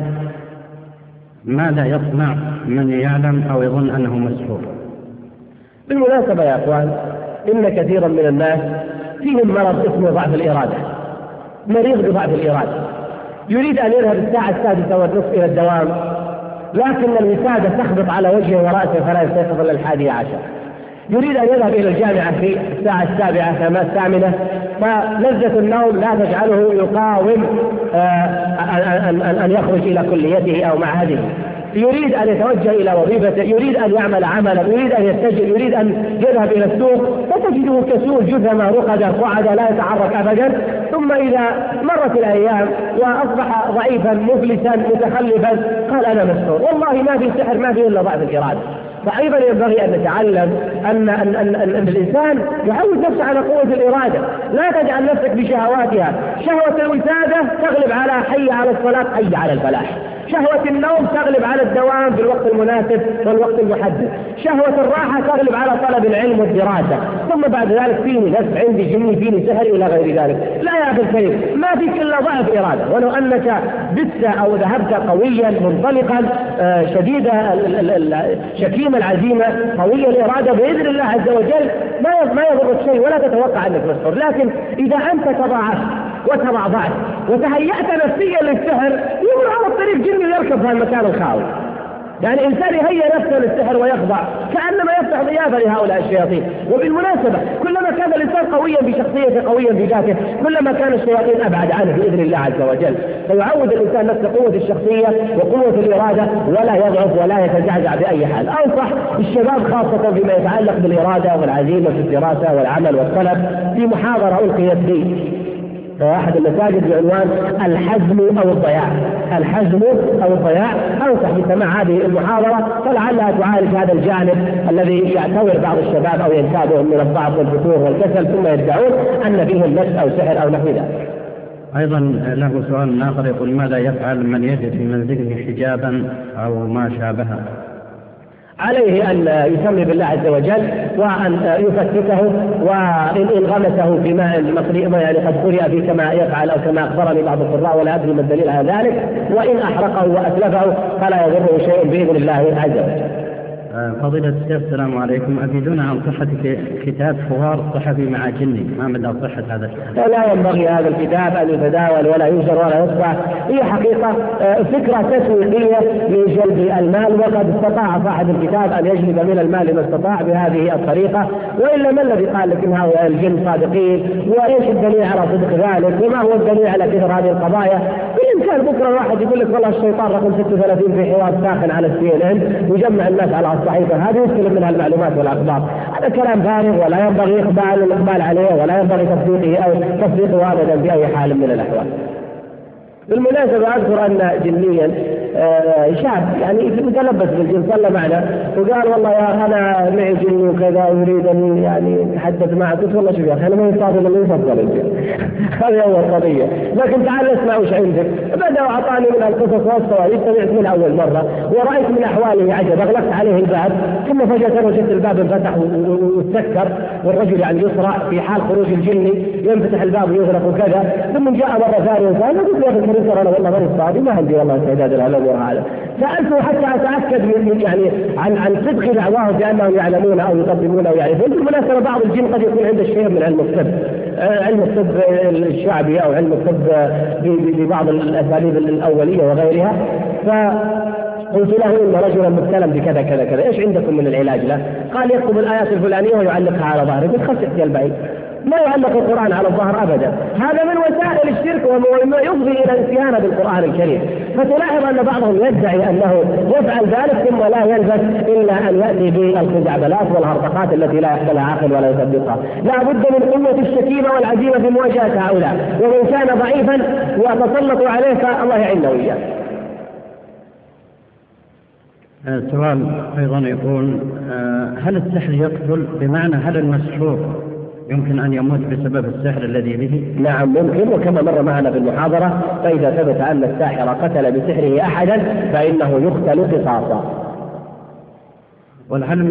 ماذا يصنع من يعلم أو يظن أنه مسحور؟ بالمناسبة يا أخوان، إن كثيرا من الناس فيهم مرض اسمه ضعف الإرادة، مريض بضعف الإرادة، يريد أن يذهب الساعة 6:30 إلى الدوام، لكن الوسادة تخبط على وجهه ورأسه فلا يستيقظ إلا 11:00. يريد أن يذهب إلى الجامعة في الساعة 7:00 كما 8:00، فلذة النوم لا تجعله يقاوم أن يخرج إلى كليته أو معهده. يريد أن يتوجه إلى وظيفته، يريد أن يعمل عملا، يريد أن يتجه، يريد أن يذهب إلى السوق، فتجده كسول جثما رقدا قعدا لا يتحرك أبدا. ثم إذا مرت الأيام وأصبح ضعيفا مفلسا متخلفا قال أنا مسحور. والله ما في سحر، ما في إلا ضعف الإرادة. فأيضا ينبغي أن نتعلم أن الإنسان يعود نفسه على قوة الإرادة، لا تجعل نفسك بشهواتها. شهوة الوسادة تغلب على حي على الصلاة، حي على الفلاح. شهوة النوم تغلب على الدوام في الوقت المناسب والوقت المحدد، شهوة الراحة تغلب على طلب العلم والدراسة، ثم بعد ذلك فيني نفس، عندي جني، فيني سحر إلى غير ذلك. لا يا أخي الكريم، ما فيك إلا ضعف إرادة، ولو أنك بت أو ذهبت قويا منطلقا شديد شكيم العزيمة قوي الإرادة بإذن الله عز وجل ما يضرك شيء ولا تتوقع أنك مسحور. لكن إذا أنت تضاعفت وتضعضعت وتهيأت نفسيا للسحر يمر على الطريق جني يركب في المكان الخاوي. يعني إنسان يهيأ نفسه للسحر ويخضع كأنما يفتح ضيافة لهؤلاء الشياطين. وبالمناسبة كلما كان الإنسان قويا بشخصيته قويا بذاته كلما كان الشياطين أبعد عنه بإذن الله عز وجل. فيعود الإنسان نفسه قوة الشخصية وقوة الإرادة ولا يضعف ولا يتزعزع بأي حال. أنصح الشباب خاصة فيما يتعلق بالإرادة والعزيمة في الدراسة والعمل والطلب في محاضرة ألقيت لي في أحد المساجد بعنوان الحزم أو الضياع. الحزم أو الضياع. أنصح بسماع هذه المحاضرة فلعلها تعالج هذا الجانب الذي يعتبر بعض الشباب أو ينتابهم من الضعف والفتور والكسل ثم يدعون أن فيهم مس أو سحر أو نحو ذلك. أيضا له سؤال آخر يقول: ماذا يفعل من يجد في منزله حجابا أو ما شابهه؟ عليه أن يسمي بالله عز وجل وأن يفتته، وإن غمسه في ماء مطلي يعني قد قرئ فيه كما يفعل أو كما أخبرني بعض القراء ولا أدري ما الدليل على ذلك، وإن أحرقه وأتلفه فلا يضره شيء بإذن الله عز وجل. فضيلة الشيخ السلام عليكم، أفيدونا عن صحة كتاب فوار صحفي مع جني، ما مدى صحة هذا الكتاب؟ لا ينبغي هذا الكتاب أن يتداول ولا ينشر ولا يطبع. هي حقيقة فكرة تسويقية لجلب المال، وقد استطاع صاحب الكتاب أن يجلب من المال ما استطاع بهذه الطريقة، وإلا ما الذي قال لك إن هؤلاء الجن صادقين؟ وإيش الدليل على صدق ذلك؟ وما هو الدليل على كثر هذه القضايا؟ بالإمكان بكرة واحد يقول لك والله الشيطان رقم 36 في حوار ساخن على CNN ويجمع الناس على الصحيفة هذه يستلم منها المعلومات والأخبار. هذا كلام فارغ ولا ينبغي الإقبال عليه ولا ينبغي تصديقه أو تصديقه أبدا بأي حال من الأحوال. بالمناسبة أذكر أن جنيا شاب يعني متلبس بالجن صلى معنا وقال والله يا أنا معي جن وكذا ويريد أن يعني يتحدث معك. قلت والله شوف يا أخي أنا ما يستطيع أن يفضل الجن هذه أول قضية، لكن تعال اسمع وش عندك. بدأ وأعطاني من القصص والصواريخ سمعت من أول مرة ورأيت من أحواله عجب. أغلقت عليه الباب ثم فجأة وجدت الباب انفتح وتسكر والرجل يعني يسرع في حال خروج الجن ينفتح الباب ويغلق وكذا. ثم جاء مرة ثانية وقال قلت يا أخي أنا والله ماني فاضي ما عندي والله استعداد لهالأمور هذا. سألته حتى أتأكد من يعني عن صدق دعواه بأنهم يعلمون أو يقدمون أو يعرفون. بالمناسبة بعض الجن قد يكون عنده شيء من علم الطب، علم الطب الشعبي أو علم الطب ببعض الأساليب الأولية وغيرها. فقلت له إن رجلا مبتلى بكذا كذا كذا، إيش عندكم من العلاج له؟ قال يكتب الآيات الفلانية ويعلقها على ظهره. قلت خسرت يا البعيد، ما يعلق القرآن على الظهر أبدا، هذا من وسائل الشرك وما يفضي إلى الاستهانة بالقرآن الكريم. فتلاحظ أن بعضهم يدعي أنه يفعل ذلك ثم لا يلبث إلا أن يأتي بالخزعبلات والهرطقات التي لا يحصلها عاقل ولا يصدقها. لا بد من قوة الشكيمة والعزيمة في مواجهة هؤلاء، ومن كان ضعيفا وتسلطوا عليه فالله يعينه وإياه. سؤال أيضا يقول: هل السحر يقتل؟ بمعنى هل المسحور يمكن أن يموت بسبب السحر الذي به؟ نعم ممكن، وكما مر معنا في المحاضرة فإذا ثبت أن الساحر قتل بسحره أحدا فإنه يقتل قصاصا. هل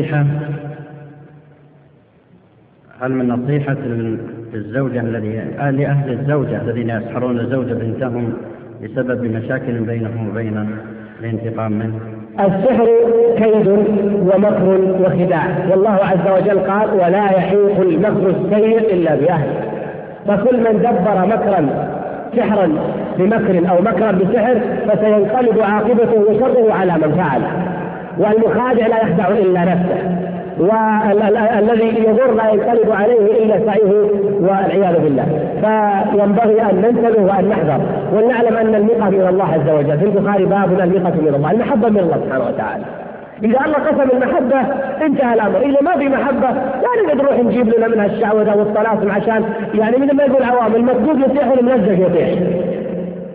من نصيحة للزوجة لأهل الزوجة الذين يسحرون زوج بنتهم بسبب مشاكل بينهم وبين الانتقام منه؟ السحر كيد ومكر وخداع، والله عز وجل قال: ولا يحيق المكر السيء إلا بأهله. فكل من دبر مكرا سحرا بمكر أو مكرا بسحر فسينقلب عاقبته وشره على من فعل. والمخادع لا يخدع إلا نفسه، والذي يضر لا ينقلب عليه إلا سعيه والعياذ بالله. فينبغي أن ننتبه وأن نحذر ونعلم أن المقة من الله عز وجل. في البخاري باب المقة من الله، المحبة من الله سبحانه وتعالى. إذا الله قسم المحبة انتهى الأمر. إذا ما في محبة يعني نروح نجيب لنا منها الشعوذة والطلاسم عشان يعني من ما يقول عوام المسجود يطيح والمنزه يطيح.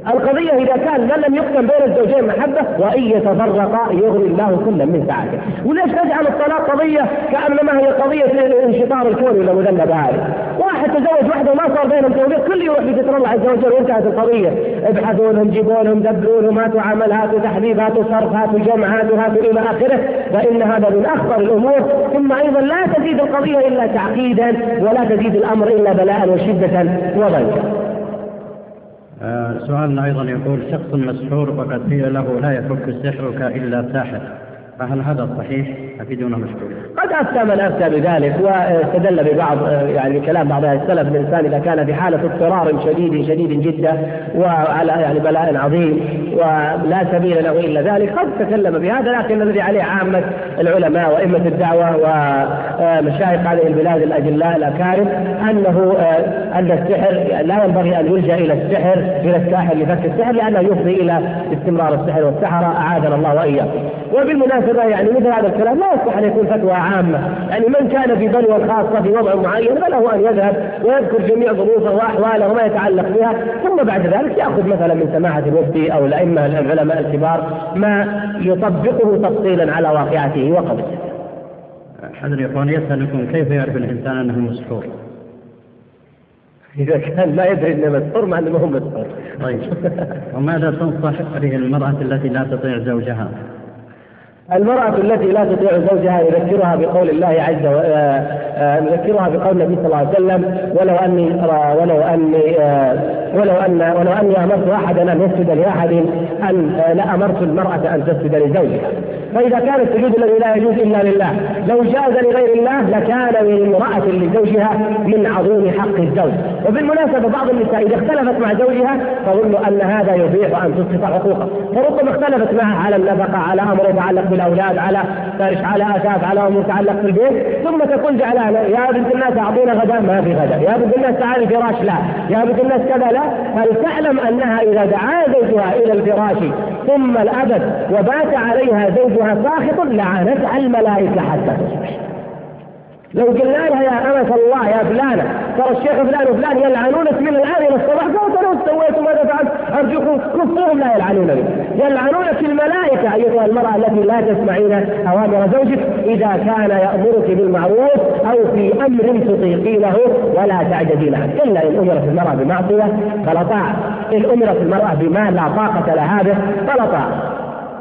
القضية إذا كان من لم يقسم بين الزوجين محبة وإن يتفرقا يغني الله كلا من سعته. وليش نجعل الطلاق قضية كأنما هي قضية انشطار الكون ولا مذنب هذه؟ واحد تزوج واحدة وما صار بينهم توفيق، كل يروح في ستر الله عز وجل وانتهت القضية. ابحثوا لهم، جيبوا لهم، دبروا لهم، هاتوا عمل، هاتوا تحبيب، هاتوا صرف، هاتوا جمع، هاتوا إلى آخره، فإن هذا من أخطر الأمور. ثم أيضا لا تزيد القضية إلا تعقيدا، ولا تزيد الأمر إلا بلاء وشدة وضيقا. سؤالنا أيضا يقول: شخص مسحور وقد قيل له لا يفك سحرك إلا ساحر، فهل هذا صحيح؟ أفيدونا مشكور. قد أفتى من أفتى بذلك واستدل ببعض يعني كلام بعض السلف: الإنسان إذا كان في حالة اضطرار شديد جدا وعلى يعني بلاء عظيم ولا سبيل له إلا ذلك، قد تكلم بهذا. لكن الذي عليه عامة العلماء وأئمة الدعوة ومشايخ هذه البلاد الأجلاء الأكارم أن السحر لا ينبغي أن يلجأ إلى الساحر لفك السحر، لأنه يفضي إلى استمرار السحر والسحرة، أعاذنا الله وإياكم. وبالمناسبة يعني مثل هذا الكلام لا يصح أن يكون فتوى عامة. يعني من كان في بلوى خاصة في وضع معين فله أن يذهب ويذكر جميع ظروفه وأحواله وما يتعلق بها، ثم بعد ذلك يأخذ مثلا من سماحة المفتي أو الأئمة العلماء الكبار ما يطبقه تفصيلا على واقعته وقبله. حضر يقول: يسألكم كيف يعرف الإنسان أنه مسحور؟ إذا كان لا يدري أنه مسحور مع أنه هم مسحور. طيب، وماذا تنصح هذه المرأة التي لا تطيع زوجها؟ المرأة التي لا تطيع زوجها نذكرها بقول الله عز وجل، نذكرها بقول النبي صلى الله عليه وسلم: ولو أني أمرت أحدا أن يسجد لأحد لأمرت المرأة أن تسجد لزوجها. فإذا كان السجود الذي لا يجوز إلا لله لو جاز لغير الله لكان من امرأة لزوجها من عظيم حق الزوج. وبالمناسبة بعض النساء إذا اختلفت مع زوجها تظن أن هذا يبيح أن تسقط حقوقه، فربما اختلفت معه على النفقة، على أمر يتعلق بالأولاد، على فرش، على أساس، على أمور تتعلق في البيت، ثم تقول زعلانة: يا بنت الناس أعطونا غدا، ما في غدا. يا بنت الناس تعالي الفراش، لا. يا بنت الناس كذا، لا. فلتعلم أنها إذا دعا زوجها إلى الفراش ثم الأبد وبات عليها زوجها ساخط لعنتها الملائكة حتى تصبح. لو قلنا لها: يا أمة الله يا فلانة ترى الشيخ فلان وفلان يلعنونك من الآن إلى الصباح، قالت: أنا سويت ماذا فعلت؟ أرجوكم كفوهم لا يلعنونك. يلعنونك الملائكة أيتها المرأة التي لا تسمعين أوامر زوجك إذا كان يأمرك بالمعروف أو في أمر تطيقينه ولا تعجزين عنه. إلا إن أمرت المرأة بمعصية فلا طاعة، إن أمرت المرأة بما لا طاقة لها به فلا طاعة.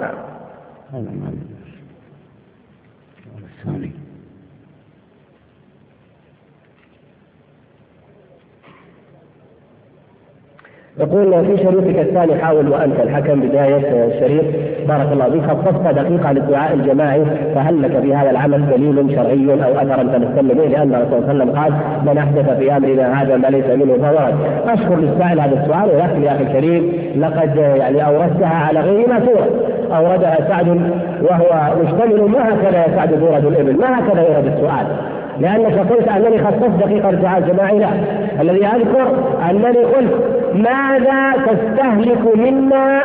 يقول: في شريطك الثاني حاول وأنت الحكم بداية الشريط بارك الله فيك خصصت دقيقة للدعاء الجماعي، فهل لك بهذا العمل دليل شرعي أو أثرا تنستل به؟ لأن الرسول صلى الله عليه وسلم قال: من أحدث في أمرنا هذا ما ليس منه فهو رد. أشكر للسائل هذا السؤال، ولكن يا أخي الكريم لقد يعني أوردتها على غير ما سورة. أوردها سعد وهو مشتمل ما هكذا يا سعد تورد الإبل، ما هكذا يورد السؤال، لأنك قلت أنني خصصت دقيقة للدعاء الجماعي. لا، الذي أذكر أنني قلت: ماذا تستهلك منا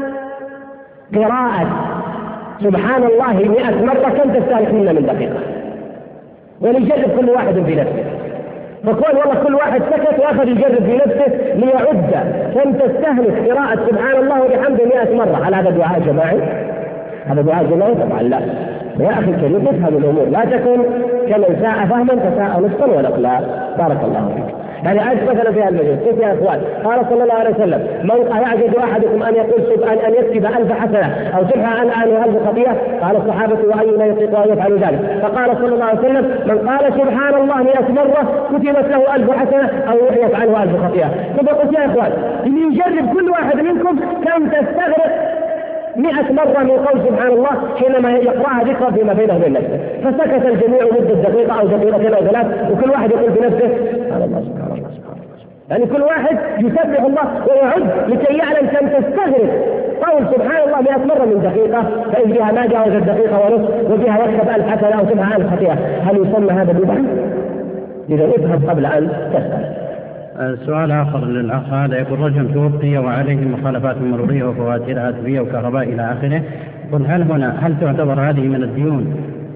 قراءة سبحان الله 100 مرة، كم تستهلك منا من دقيقة؟ وليجرب كل واحد في نفسه. فقال والله كل واحد سكت وأخذ يجرب في نفسه ليعد كم تستهلك قراءة سبحان الله وبحمده 100 مرة. هل هذا دعاء جماعي؟ هذا دعاء جماعي؟ طبعا لا. يا أخي الكريم افهم الأمور، لا تكن كمن ساء فهما فساء نصفا ونقلا. بارك الله فيك. يعني عجز مثلا في المجلس كيف يا اخوان؟ قال صلى الله عليه وسلم: من أيعجز أحدكم أن يقول أن يكتب 1000 حسنة أو تمحى عنه 1000 خطيئة؟ قال الصحابة: وأينا يطيق أن يفعل ذلك؟ فقال صلى الله عليه وسلم: من قال سبحان الله 100 مرة كتبت له 1000 حسنة أو يحيت عنه 1000 خطيئة. ثم قلت: يا اخوان يجرب كل واحد منكم كم تستغرق 100 مرة من قول سبحان الله حينما يقرأها ذكرى فيما بينه وبين نفسه. فسكت الجميع مدة دقيقة أو دقيقتين أو 3، وكل واحد يقول بنفسه: سبحان الله سبحان الله سبحان الله. يعني كل واحد يسبح الله ويعد لكي يعلم كم تستغرق قول سبحان الله 100 مرة من دقيقة، فإن بها ما جاوزت دقيقة ونصف وبها يكتب 1000 حسنة أو تمحى 1000 خطيئة. هل يسمى هذا بدعة؟ إذا افهم قبل أن تسأل. سؤال آخر للأخ هذا يقول: رجل توفي وعليه مخالفات مرورية وفواتير هاتفية وكهرباء إلى آخره، قل هل تعتبر هذه من الديون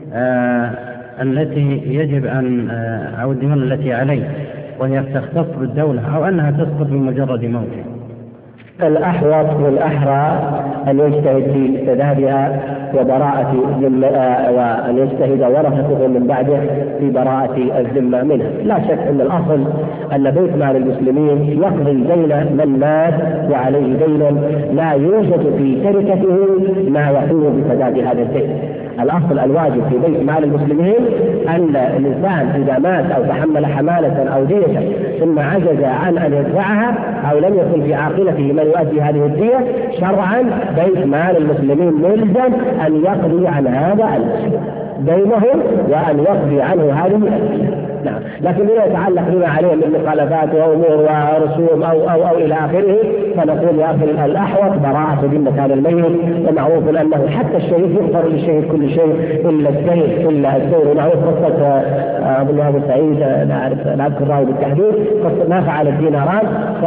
التي يجب أن أو الديون التي عليه وهي تختص بالدولة، أو أنها تسقط بمجرد موته؟ الأحوط والأحرى أن يجتهد في سدادها وبراءة وأن يجتهد ورثته من بعده في براءة الذمة منها. لا شك أن الأصل أن بيت مال المسلمين يقضي دين من مات وعليه دين لا يوجد في تركته ما يقوم بسداد هذا الدين. الأصل الواجب في بيت مال المسلمين أن الإنسان إذا مات أو تحمل حمالة أو دية ثم عجز عن أن يدفعها أو لم يكن في عاقلته من يؤدي هذه الدية، شرعا بيت مال المسلمين ملزم أن يقضي عن هذا دينه وأن يقضي عنه هذه الدية. نعم. لكن إذا يتعلق بما عليه من مخالفات وأمور ورسوم أو إلى آخره فنقول يا أخي الأحوط براءة ذمة هذا الميت، ومعروف أنه حتى الشهيد يغفر للشهيد كل شيء إلا الدين إلا الدين. معروف قصة أظن أبو سعيد لا أذكر راوي بالتحديد قصة ما فعل الديناران.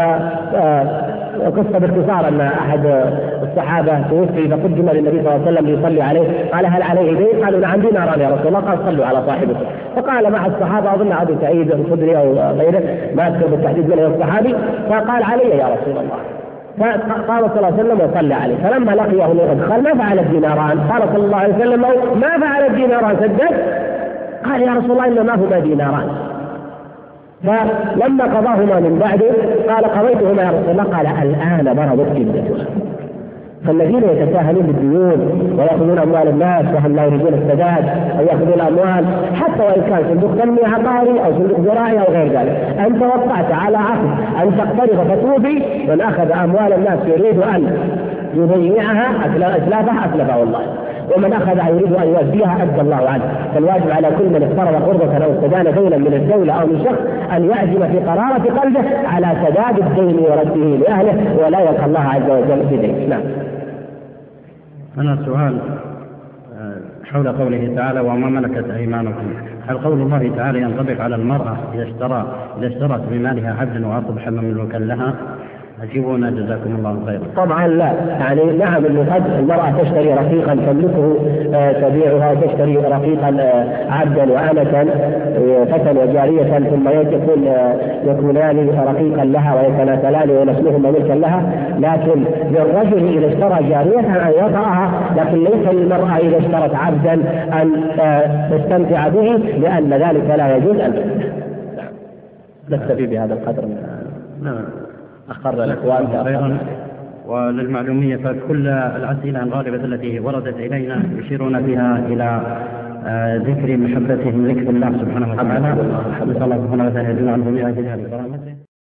قصة باختصار أن أحد الصحابة توفي فقدم للنبي صلى الله عليه وسلم ليصلي عليه، قال هل عليه دين؟ قالوا نعم ديناران يا رسول الله. قال صلوا على صاحبه. فقال مع الصحابة أظن أبو سعيد الخدري أو غيره ما أذكر بالتحديد من الصحابي، فقال علي يا رسول الله. فقال صلى الله عليه وسلم وصلى عليه. فلما لقيه قال ما فعل الديناران؟ قال صلى الله عليه وسلم ما فعل الديناران سدد؟ قال يا رسول الله إنما هما ديناران. فلما قضاهما من بعده قال قضيتهما يا رسول الله. قال الآن برضت جدتها. فالذين يتساهلون بالديون ويأخذون أموال الناس وهم لا يريدون السداد أو يأخذون أموال حتى وإن كان صندوق تنمية عقاري أو صندوق زراعي أو غير ذلك، أنت وقعت على عقد أن تقترض فتوفي، من أخذ أموال الناس يريد أن يضيعها أتلافها أتلفه الله، ومن أخذها يريد أن يؤديها أدى الله عنه. فالواجب على كل من اقترض قرضة أو استدان دينا من الدولة أو من شخص أن يعزم في قرارة قلبه على سداد الدين ورده لأهله ولا يلقى الله عز وجل بدين. نعم. أنا سؤال حول قوله تعالى وما ملكت أيمانكم، هل قول الله تعالى ينطبق على المرأة إذا اشترت بمالها عبدا وأصبح مملوكا لها؟ أجيبونا جزاكم الله خيرا. طبعا لا، يعني نعم انه قد المرأة تشتري رقيقا تملكه تبيعها، تشتري رقيقا عبدا وأمة فتى وجارية ثم يكونان رقيقا لها ويتناسلان وينسلهما ملكا لها. لكن للرجل إذا اشترى جارية أن يطأها، لكن ليس للمرأة إذا اشترت عبدا أن تستمتع به، لأن ذلك لا يجوز أن نكتفي بهذا القدر. أخر الأخوان خيرا. وللمعلومية فكل الأسئلة الغالبة التي وردت إلينا يشيرون فيها إلى ذكر محبتهم لك بالله سبحانه وتعالى. نسأل الله سبحانه وتعالى يجعلنا عنهم